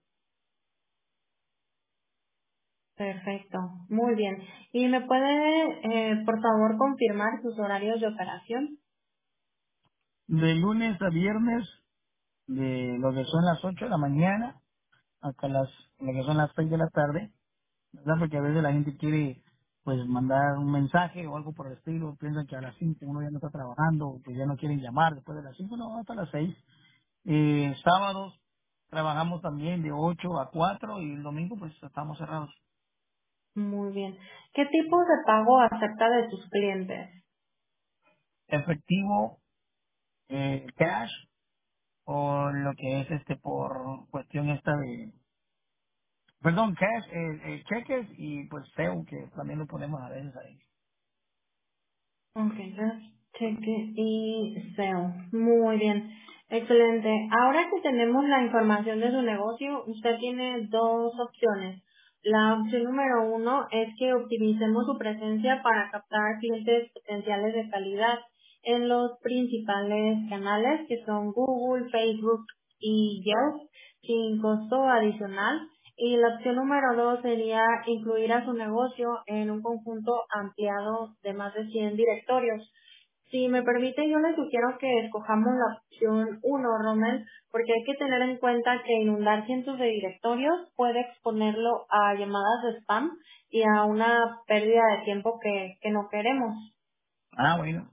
Perfecto, muy bien. ¿Y me puede, eh, por favor, confirmar sus horarios de operación? De lunes a viernes, de lo que son las ocho de la mañana hasta las, lo que son las seis de la tarde, ¿verdad? Porque a veces la gente quiere pues mandar un mensaje o algo por el estilo, piensan que a las cinco uno ya no está trabajando, que ya no quieren llamar después de las cinco, no, hasta las seis. Eh, sábados trabajamos también de ocho a cuatro y el domingo pues estamos cerrados. Muy bien. ¿Qué tipo de pago acepta de sus clientes? Efectivo, eh, cash o lo que es este por cuestión esta de, perdón, cash, eh, eh, cheques y pues C E U que también lo ponemos a veces ahí. Ok, ya cheque y S E O. Muy bien. Excelente. Ahora que tenemos la información de su negocio, usted tiene dos opciones. La opción número uno es que optimicemos su presencia para captar clientes potenciales de calidad en los principales canales que son Google, Facebook y Yelp sin costo adicional. Y la opción número dos sería incluir a su negocio en un conjunto ampliado de más de cien directorios. Si me permite, yo le sugiero que escojamos la opción uno, Rommel, porque hay que tener en cuenta que inundar cientos de directorios puede exponerlo a llamadas de spam y a una pérdida de tiempo que, que no queremos. Ah, bueno.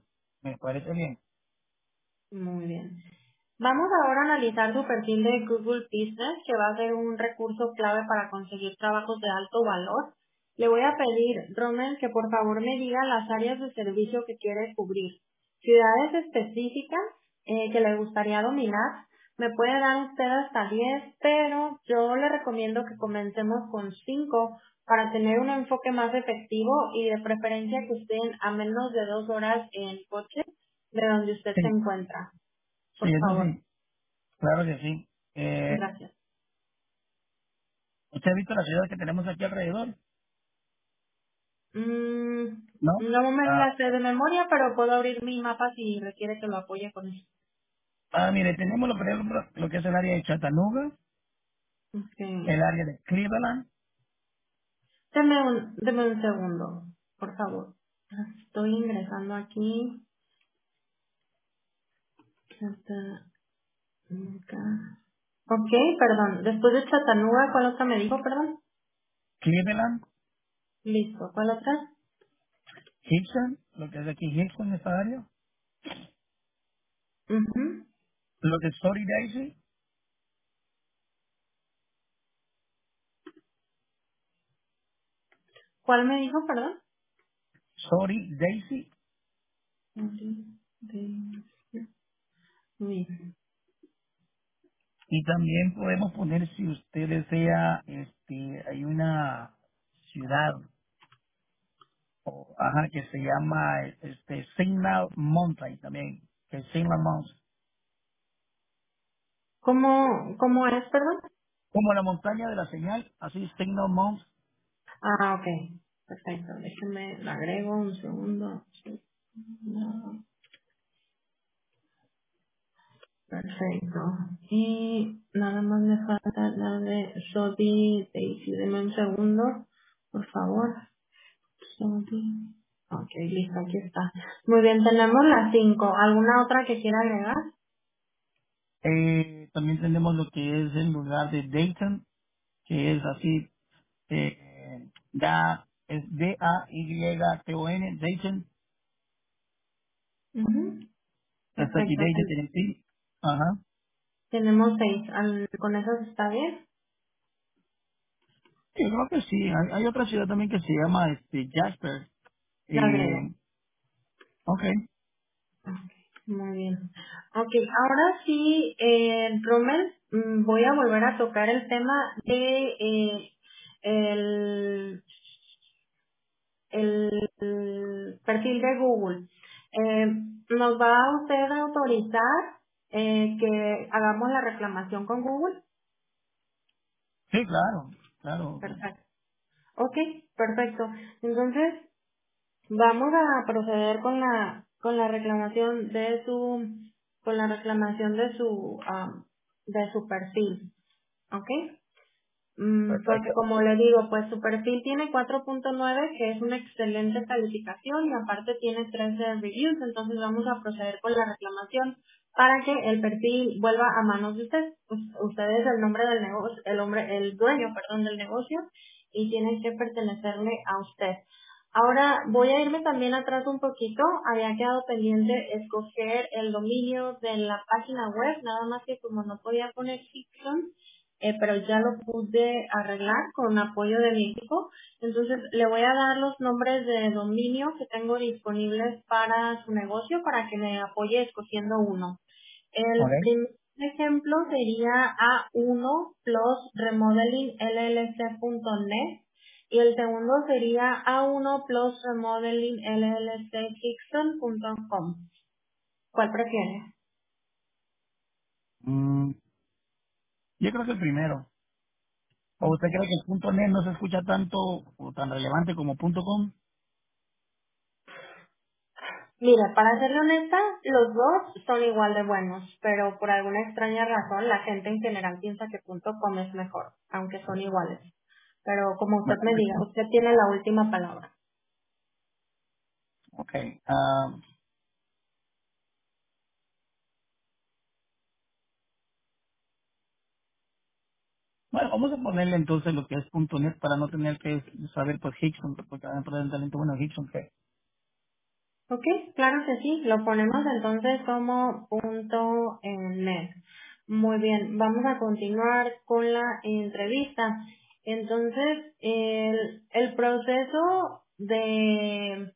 Me parece bien. Muy bien. Vamos ahora a analizar su perfil de Google Business, que va a ser un recurso clave para conseguir trabajos de alto valor. Le voy a pedir, Rommel, que por favor me diga las áreas de servicio que quiere cubrir. Ciudades específicas eh, que le gustaría dominar. Me puede dar usted hasta diez, pero yo le recomiendo que comencemos con cinco para tener un enfoque más efectivo y de preferencia que estén a menos de dos horas en coche de donde usted Sí, se encuentra. sí, Por eso favor. sí. Claro que sí. Eh, Gracias. ¿Usted ha visto las ciudades que tenemos aquí alrededor? Mm, ¿No? no me Ah, la sé de memoria, pero puedo abrir mi mapa si requiere que lo apoye con eso. ah, mire, tenemos lo, por ejemplo, lo que es el área de Chattanooga, Okay. el área de Cleveland. Deme un, deme un segundo, por favor. Estoy ingresando aquí. Chattanooga. Ok, perdón. Después de Chattanooga, ¿cuál otra me dijo, perdón? Cleveland, Listo. ¿Cuál otra? Houston, lo que es aquí Houston, esta área, Ujú. lo que es Sorry Daisy, ¿Cuál me dijo, perdón? Sorry Daisy, Muy bien. y también podemos poner, si usted desea, este, hay una ciudad, o, ajá, que se llama, este, Signal Mountain también, que es Signal Mountain, ¿Cómo, cómo es, perdón? como la montaña de la señal, así Signal Mountain. Ah, ok. Perfecto. Déjeme, le agrego un segundo. Sí, no, perfecto. Y nada más me falta la de Sodi Daisy. Deme un segundo, por favor. Sodi. Ok, listo, aquí está. Muy bien, tenemos las cinco. ¿Alguna otra que quiera agregar? Eh, también tenemos lo que es el lugar de Dayton, que es así, eh, da, es D-A-Y-T-O-N, Dayton, Ujú. está aquí Perfecto. Dayton, ten- Tennessee. Ajá. Tenemos seis. Al- ¿Con eso está bien? Yo creo que sí. Hay, hay otra ciudad también que se llama este, Jasper. La agrego. Eh, ok. Muy bien. Ok, ahora sí, eh, Rommel, mm, voy a volver a tocar el tema de eh, el, el, el perfil de Google. Eh, ¿Nos va usted a autorizar eh, que hagamos la reclamación con Google? Sí, claro, claro. Perfecto. Ok, perfecto. Entonces, vamos a proceder con la con la reclamación de su con la reclamación de su am, de su perfil, ¿ok? Mm, porque Perfecto. como le digo, pues su perfil tiene cuatro punto nueve, que es una excelente calificación y aparte tiene trece reviews, entonces vamos a proceder con la reclamación para que el perfil vuelva a manos de usted. Us- Usted es el nombre del negocio, el hombre, el dueño, perdón, del negocio y tiene que pertenecerle a usted. Ahora voy a irme también atrás un poquito. Había quedado pendiente escoger el dominio de la página web, nada más que como no podía poner fiction, eh, pero ya lo pude arreglar con apoyo de mi equipo. Entonces le voy a dar los nombres de dominio que tengo disponibles para su negocio para que me apoye escogiendo uno. Ok. El primer ejemplo sería A uno plus remodeling l l c punto net y el segundo sería A uno plus remodeling l l c hickson punto com. ¿Cuál prefiere? Mm, yo creo que el primero. ¿O usted Okay. cree que el punto net no se escucha tanto o tan relevante como punto com? Mira, para ser honesta, los dos son igual de buenos, pero por alguna extraña razón la gente en general piensa que .com es mejor, aunque son iguales. Pero como usted Bueno, me diga, usted tiene la última palabra. ok. Ah, bueno, vamos a ponerle entonces lo que es punto net para no tener que saber pues Hickson, porque van a poner el talento bueno Hickson que. Ok, claro que sí, lo ponemos entonces como punto en net. Muy bien, vamos a continuar con la entrevista. Entonces, el, el proceso de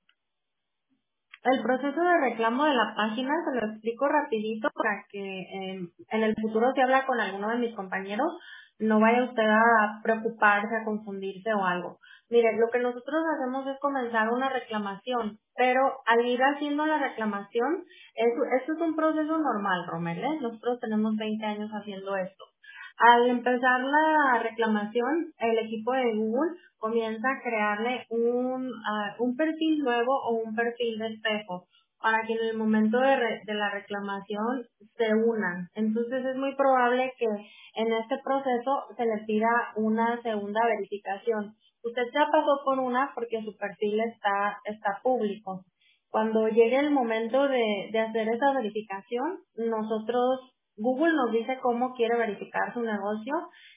el proceso de reclamo de la página se lo explico rapidito para que eh, en el futuro si habla con alguno de mis compañeros no vaya usted a preocuparse, a confundirse o algo. Mire, lo que nosotros hacemos es comenzar una reclamación, pero al ir haciendo la reclamación, eso, esto es un proceso normal, Romel, ¿eh? Nosotros tenemos veinte años haciendo esto. Al empezar la reclamación, el equipo de Google comienza a crearle un, ah, un perfil nuevo o un perfil de espejo para que en el momento de, re- de la reclamación se unan. Entonces es muy probable que en este proceso se le pida una segunda verificación. Usted ya pasó por una porque su perfil está, está público. Cuando llegue el momento de, de hacer esa verificación, nosotros, Google nos dice cómo quiere verificar su negocio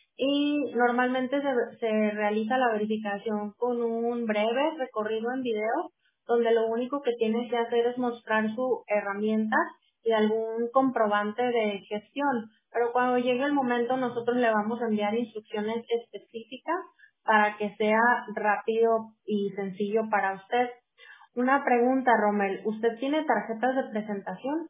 y normalmente se, se realiza la verificación con un breve recorrido en video donde lo único que tiene que hacer es mostrar su herramienta y algún comprobante de gestión. Pero cuando llegue el momento nosotros le vamos a enviar instrucciones específicas para que sea rápido y sencillo para usted. Una pregunta, Romel. ¿Usted tiene tarjetas de presentación?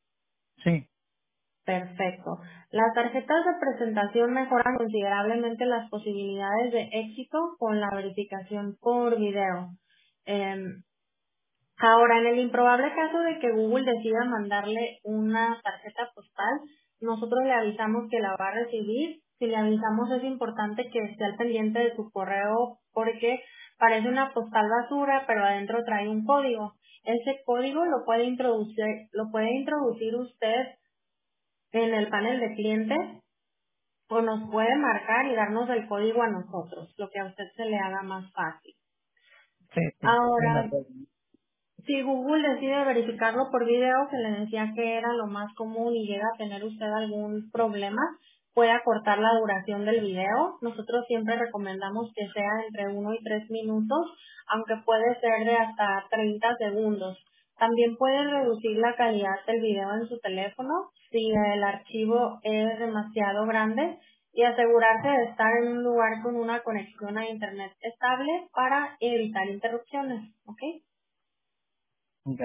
Sí, Perfecto. Las tarjetas de presentación mejoran considerablemente las posibilidades de éxito con la verificación por video. Em, Ahora, en el improbable caso de que Google decida mandarle una tarjeta postal, nosotros le avisamos que la va a recibir. Si le avisamos es importante que esté al pendiente de su correo porque parece una postal basura, pero adentro trae un código. Ese código lo puede introducir, lo puede introducir usted en el panel de clientes o nos puede marcar y darnos el código a nosotros, lo que a usted se le haga más fácil. sí, sí, sí, me Ahora, acuerdo. si Google decide verificarlo por video, que le decía que era lo más común y llega a tener usted algún problema, puede acortar la duración del video. Nosotros siempre recomendamos que sea entre uno y tres minutos, aunque puede ser de hasta treinta segundos. También puede reducir la calidad del video en su teléfono si el archivo es demasiado grande y asegurarse de estar en un lugar con una conexión a internet estable para evitar interrupciones, ¿ok? Ok,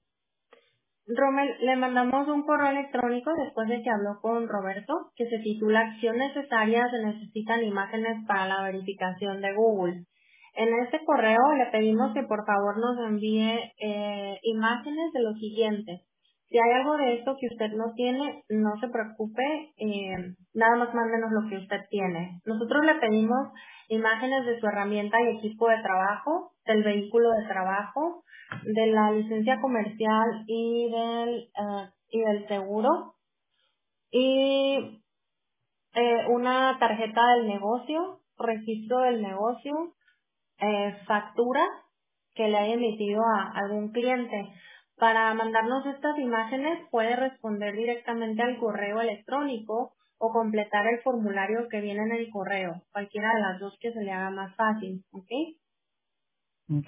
Romel, le mandamos un correo electrónico después de que habló con Roberto, que se titula Acción necesaria, se necesitan imágenes para la verificación de Google. En este correo le pedimos que por favor nos envíe eh, imágenes de lo siguiente. Si hay algo de esto que usted no tiene, no se preocupe, eh, nada más mándenos lo que usted tiene. Nosotros le pedimos imágenes de su herramienta y equipo de trabajo, del vehículo de trabajo, de la licencia comercial y del eh, y del seguro y eh, una tarjeta del negocio, registro del negocio, eh, factura que le haya emitido a algún cliente. Para mandarnos estas imágenes puede responder directamente al correo electrónico o completar el formulario que viene en el correo, cualquiera de las dos que se le haga más fácil, ¿ok? ok,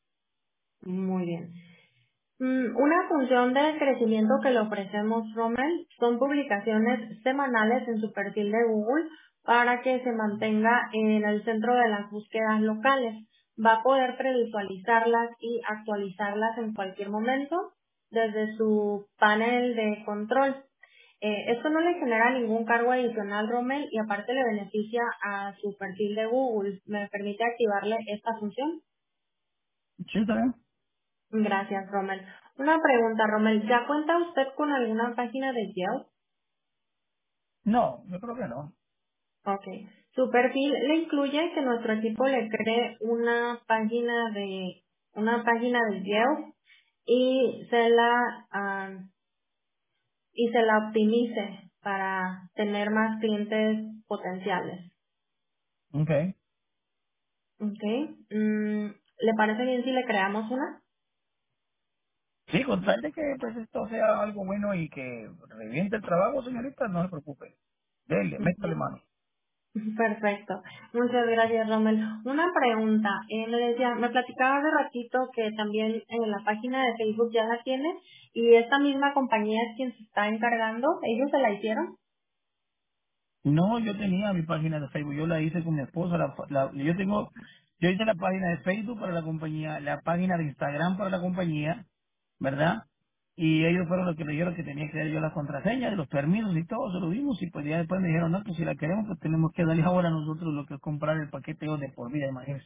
Muy bien. Mm, Una función de crecimiento que le ofrecemos, Rommel, son publicaciones semanales en su perfil de Google para que se mantenga en el centro de las búsquedas locales. Va a poder previsualizarlas y actualizarlas en cualquier momento desde su panel de control. Eh, esto no le genera ningún cargo adicional, Rommel, y aparte le beneficia a su perfil de Google. ¿Me permite activarle esta función? sí, está bien. Gracias, Rommel. Una pregunta, Rommel. ¿Ya cuenta usted con alguna página de Yelp? No, yo creo que no. Ok. Su perfil le incluye que nuestro equipo le cree una página de una página de Yelp y se la ah, y se la optimice para tener más clientes potenciales. Ok. Ok. Mm, ¿Le parece bien si le creamos una? Sí, con tal de que pues esto sea algo bueno y que reviente el trabajo, señorita, no se preocupe. Dele, métale mano. Perfecto. Muchas gracias, Rommel. Una pregunta. Eh, me decía, me platicaba hace ratito que también en la página de Facebook ya la tiene y esta misma compañía es quien se está encargando. ¿Ellos se la hicieron? No, yo tenía mi página de Facebook, yo la hice con mi esposa, la, la- yo tengo, yo hice la página de Facebook para la compañía, la página de Instagram para la compañía, ¿verdad? Y ellos fueron los que me dijeron que tenía que dar yo las contraseñas de los permisos y todo, se lo dimos y pues ya después me dijeron, no, pues si la queremos pues tenemos que darle ahora a nosotros lo que es comprar el paquete de por vida, imagínense.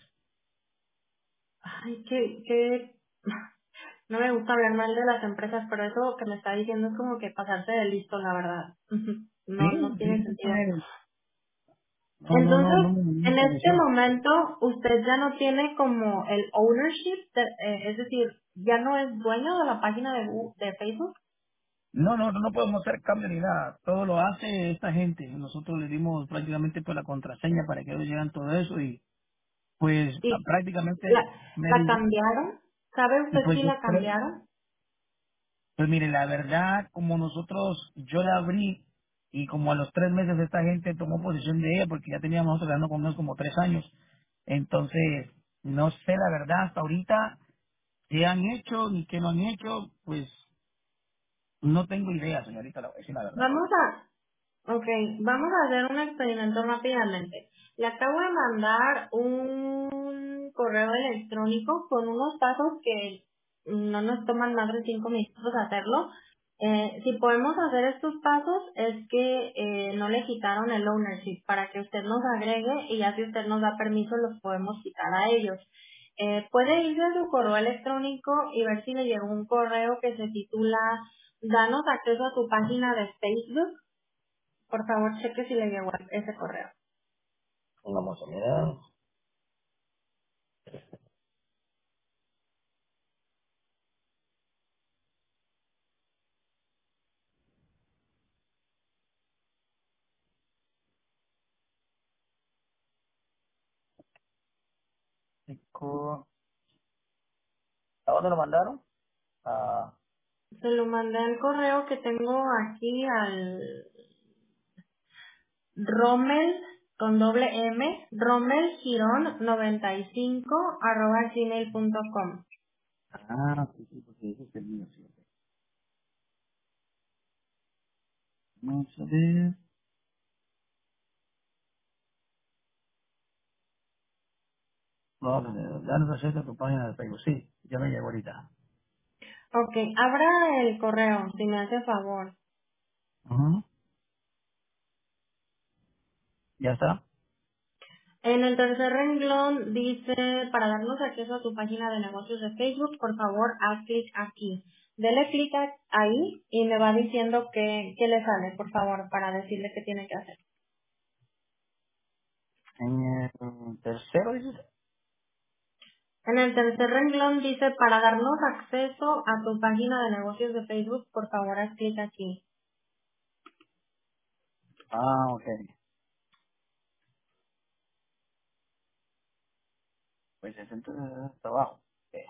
Ay, que, que no me gusta hablar mal de las empresas, pero eso que me está diciendo es como que pasarse de listo, la verdad. Sí, No, no sí, tiene sí, sentido. pues, no, no, no, no Entonces, me no me en este pareció. momento, usted ya no tiene como el ownership, de- eh, es decir, ya no es dueño de la página de, Gu- de Facebook. No, no, no podemos hacer cambio ni nada. Todo lo hace esta gente. Nosotros le dimos prácticamente pues la contraseña para que ellos llegan todo eso y pues Y a- prácticamente la, me la di- cambiaron. ¿Sabe y usted pues si yo la creo, cambiaron? pues mire, la verdad, como nosotros, yo la abrí y como a los tres meses esta gente tomó posesión de ella porque ya teníamos nosotros trabajando con ellos como tres años. Entonces, no sé la verdad hasta ahorita qué han hecho ni qué no han hecho, pues no tengo idea, señorita, la voy a decir la verdad. Vamos a, Ok, vamos a hacer un experimento rápidamente. Le acabo de mandar un correo electrónico con unos pasos que no nos toman más de cinco minutos hacerlo. Eh, si podemos hacer estos pasos es que eh, no le quitaron el ownership para que usted nos agregue y ya si usted nos da permiso los podemos quitar a ellos. Eh, puede irse a su correo electrónico y ver si le llegó un correo que se titula Danos acceso a tu página de Facebook. Por favor, cheque si le llegó ese correo. Vamos a mirar. Chico. ¿A dónde lo mandaron? Ah, Se lo mandé al correo que tengo aquí al Rommel con doble M, Rommel Girón noventa y cinco arroba gmail punto com. ah, sí, sí, porque ese es el mío, sí. Vamos a ver. No, danos acceso a tu página de Facebook. Sí, ya me llegó ahorita. Ok, abra el correo, si me hace favor. Ujú. ¿Ya está? En el tercer renglón dice, para darnos acceso a tu página de negocios de Facebook, por favor, haz clic aquí. Dele clic a- ahí y me va diciendo qué qué le sale, por favor, para decirle qué tiene que hacer. En el tercero, dices. En el tercer renglón dice, para darnos acceso a tu página de negocios de Facebook, por favor, haz clic aquí. Ah, ok. Pues es entonces está abajo. Eh,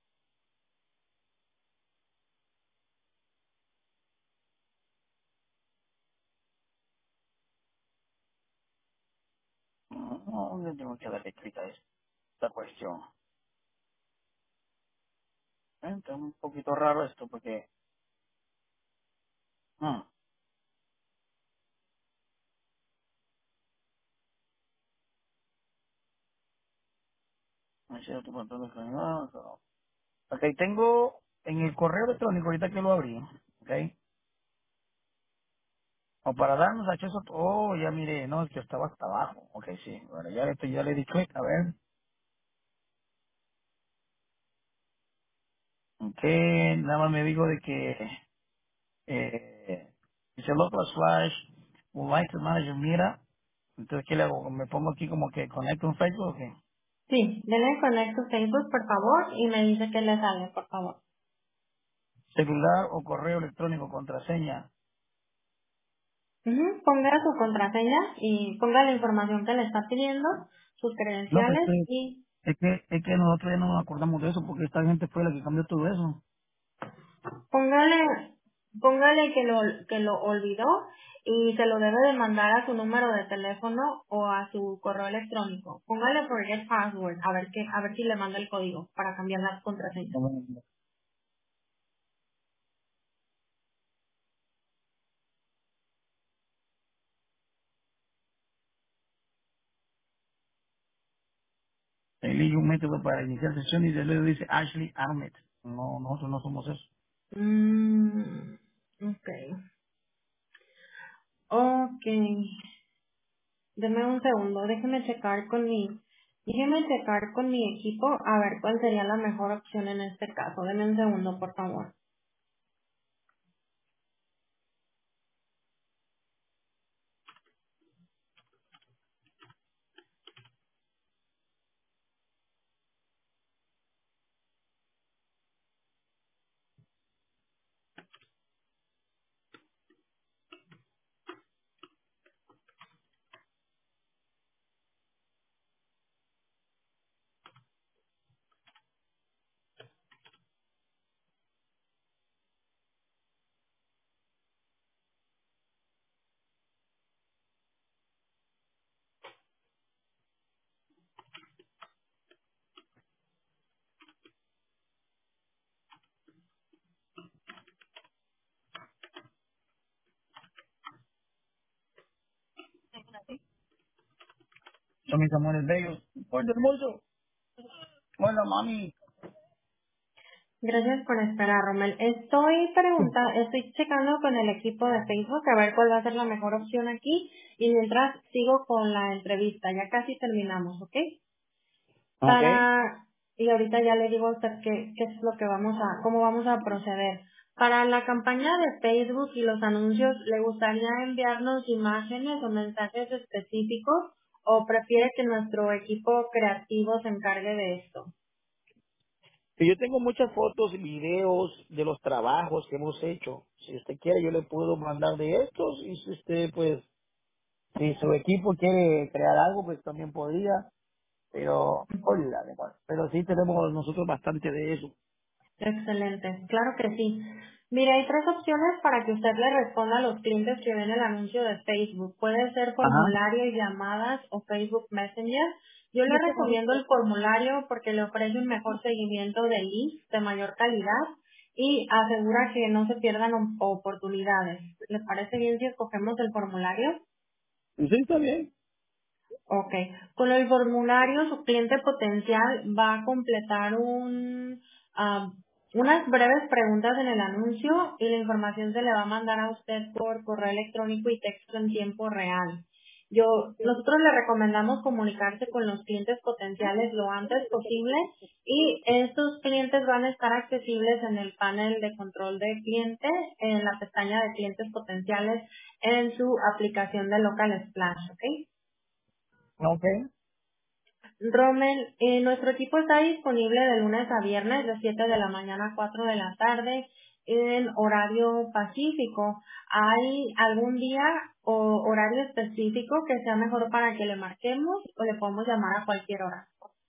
No, no tengo que darle clic a esta cuestión. Eh, Está un poquito raro esto porque... Mm, no sé, tu control de calidad, so- Ok, tengo en el correo electrónico, ahorita que lo abrí, ok, o para darnos acceso, oh, ya mire, no, es que estaba hasta abajo, ok, sí, bueno, ya le, ya le di clic, a ver, ok, nada más me digo de que, eh, dice local slash, would like to manage, mira, entonces, ¿qué le hago? Me pongo aquí como que conecto un Facebook, ok, Sí, denle connect to Facebook, por favor, y me dice qué le sale, por favor. celular o correo electrónico, contraseña, Ujú, ponga su contraseña y ponga la información que le está pidiendo, sus no, pues credenciales que- y es que, es que nosotros ya no nos acordamos de eso porque esta gente fue la que cambió todo eso. póngale. Póngale que lo, que lo olvidó y se lo debe de mandar a su número de teléfono o a su correo electrónico. Póngale forget password, a ver que, a ver si le manda el código para cambiar las contraseñas. Elige un método para iniciar sesión y de luego dice Ashley Ahmed. No, nosotros no somos eso. Mm, okay. Okay. Deme un segundo, déjeme checar con mi, déjeme checar con mi equipo a ver cuál sería la mejor opción en este caso. Deme un segundo, por favor. Son mis amores bellos. Hola, hermoso. Hola, mami. Gracias por esperar, Romel. Estoy preguntando, estoy checando con el equipo de Facebook a ver cuál va a ser la mejor opción aquí y mientras sigo con la entrevista. Ya casi terminamos, ¿ok? Ok. Para, y ahorita ya le digo a usted qué, qué es lo que vamos a, cómo vamos a proceder. Para la campaña de Facebook y los anuncios, ¿le gustaría enviarnos imágenes o mensajes específicos o prefiere que nuestro equipo creativo se encargue de esto? Y yo tengo muchas fotos y videos de los trabajos que hemos hecho. Si usted quiere, yo le puedo mandar de estos. Y si usted, pues, si su equipo quiere crear algo, pues también podría. Pero, hola, pero sí tenemos nosotros bastante de eso. Excelente, claro que sí. Mire, hay tres opciones para que usted le responda a los clientes que ven el anuncio de Facebook. Puede ser Ajá. formulario, llamadas o Facebook Messenger. Yo le recomiendo el formulario porque le ofrece un mejor seguimiento de leads de mayor calidad y asegura que no se pierdan op- oportunidades. ¿Le parece bien si escogemos el formulario? Sí, está bien. Ok. Con el formulario, su cliente potencial va a completar un, ah, unas breves preguntas en el anuncio y la información se le va a mandar a usted por correo electrónico y texto en tiempo real. Yo, nosotros le recomendamos comunicarse con los clientes potenciales lo antes posible y estos clientes van a estar accesibles en el panel de control de cliente, en la pestaña de clientes potenciales en su aplicación de Local Splash, ¿ok? Ok. Rommel, eh, nuestro equipo está disponible de lunes a viernes de siete de la mañana a cuatro de la tarde en horario pacífico. ¿Hay algún día o horario específico que sea mejor para que le marquemos o le podemos llamar a cualquier hora?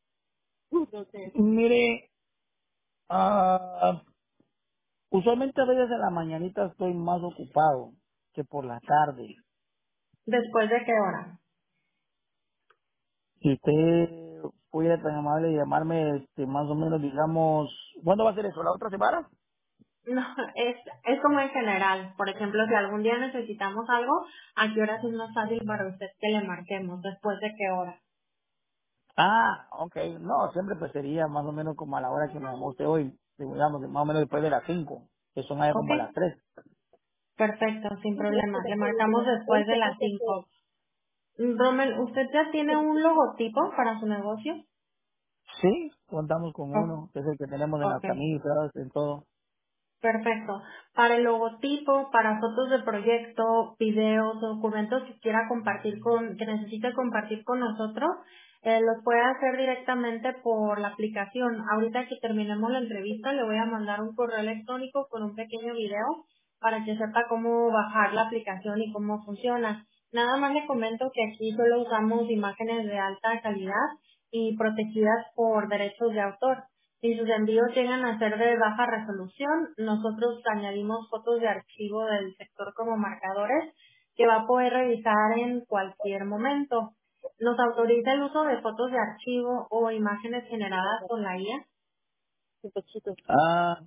Mire, ah, usualmente a veces en la mañanita estoy más ocupado que por la tarde. ¿Después de qué hora? Si usted pudiera tan amable de llamarme, este, más o menos, digamos, ¿cuándo va a ser eso? ¿La otra semana? No, es, es como en general. Por ejemplo, si algún día necesitamos algo, ¿a qué horas es más fácil para usted que le marquemos? ¿Después de qué hora? Ah, ok. No, siempre pues sería más o menos como a la hora que me llamó usted hoy, digamos, más o menos después de las cinco, que son allá ¿Ok? como las tres. Perfecto, sin problema. Le marcamos después de las cinco. Rommel, ¿usted ya tiene un logotipo para su negocio? Sí, contamos con Oh, uno, que es el que tenemos en las ok, camisas, en todo. perfecto. Para el logotipo, para fotos de proyecto, videos, documentos que quiera compartir con, que necesite compartir con nosotros, eh, los puede hacer directamente por la aplicación. Ahorita que terminemos la entrevista, le voy a mandar un correo electrónico con un pequeño video para que sepa cómo bajar la aplicación y cómo funciona. Nada más le comento que aquí solo usamos imágenes de alta calidad y protegidas por derechos de autor. Si sus envíos llegan a ser de baja resolución, nosotros añadimos fotos de archivo del sector como marcadores que va a poder revisar en cualquier momento. ¿Nos autoriza el uso de fotos de archivo o imágenes generadas con la I A? Ah,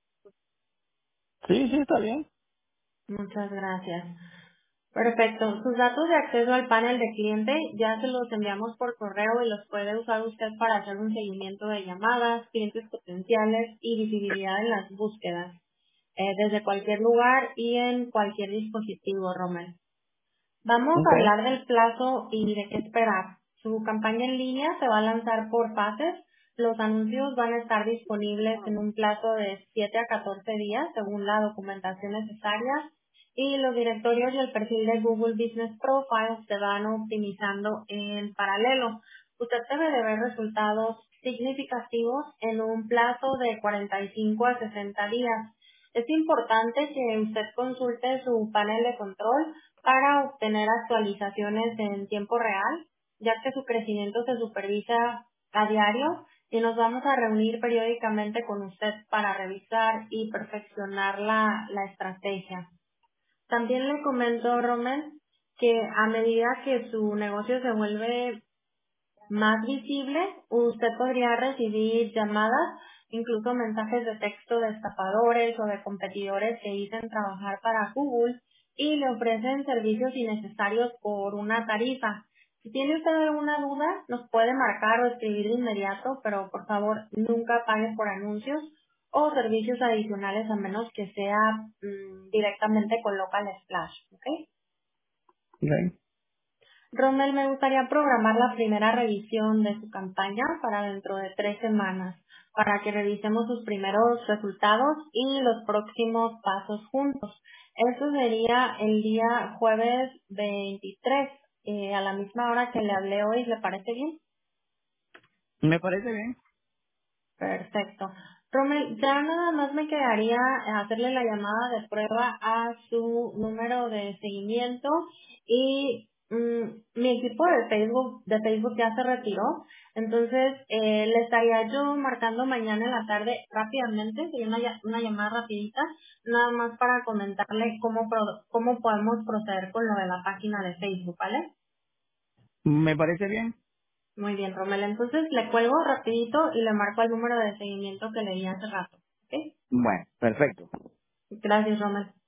sí, sí, está bien. Muchas gracias. Perfecto. Sus datos de acceso al panel de cliente ya se los enviamos por correo y los puede usar usted para hacer un seguimiento de llamadas, clientes potenciales y visibilidad en las búsquedas, eh, desde cualquier lugar y en cualquier dispositivo, Romel. Vamos a Ok. hablar del plazo y de qué esperar. Su campaña en línea se va a lanzar por fases. Los anuncios van a estar disponibles en un plazo de siete a catorce días según la documentación necesaria y los directorios y el perfil de Google Business Profile se van optimizando en paralelo. Usted debe de ver resultados significativos en un plazo de cuarenta y cinco a sesenta días. Es importante que usted consulte su panel de control para obtener actualizaciones en tiempo real, ya que su crecimiento se supervisa a diario y nos vamos a reunir periódicamente con usted para revisar y perfeccionar la, la estrategia. También le comento, Romen, que a medida que su negocio se vuelve más visible, usted podría recibir llamadas, incluso mensajes de texto de estafadores o de competidores que dicen trabajar para Google y le ofrecen servicios innecesarios por una tarifa. Si tiene usted alguna duda, nos puede marcar o escribir de inmediato, pero por favor nunca pague por anuncios o servicios adicionales a menos que sea mm, directamente con Local Splash, ¿ok? Ok. Rommel, me gustaría programar la primera revisión de su campaña para dentro de tres semanas, para que revisemos sus primeros resultados y los próximos pasos juntos. Eso sería el día jueves veintitrés, eh, a la misma hora que le hablé hoy, ¿le parece bien? Me parece bien. Perfecto. Rommel, ya nada más me quedaría hacerle la llamada de prueba a su número de seguimiento y mm, mi equipo de Facebook de Facebook ya se retiró, entonces eh, le estaría yo marcando mañana en la tarde rápidamente, sería una, lla- una llamada rapidita, nada más para comentarle cómo pro- cómo podemos proceder con lo de la página de Facebook, ¿vale? Me parece bien. Muy bien, Romel. Entonces le cuelgo rapidito y le marco el número de seguimiento que le di hace rato. ¿Ok? Bueno, perfecto. Gracias, Romel.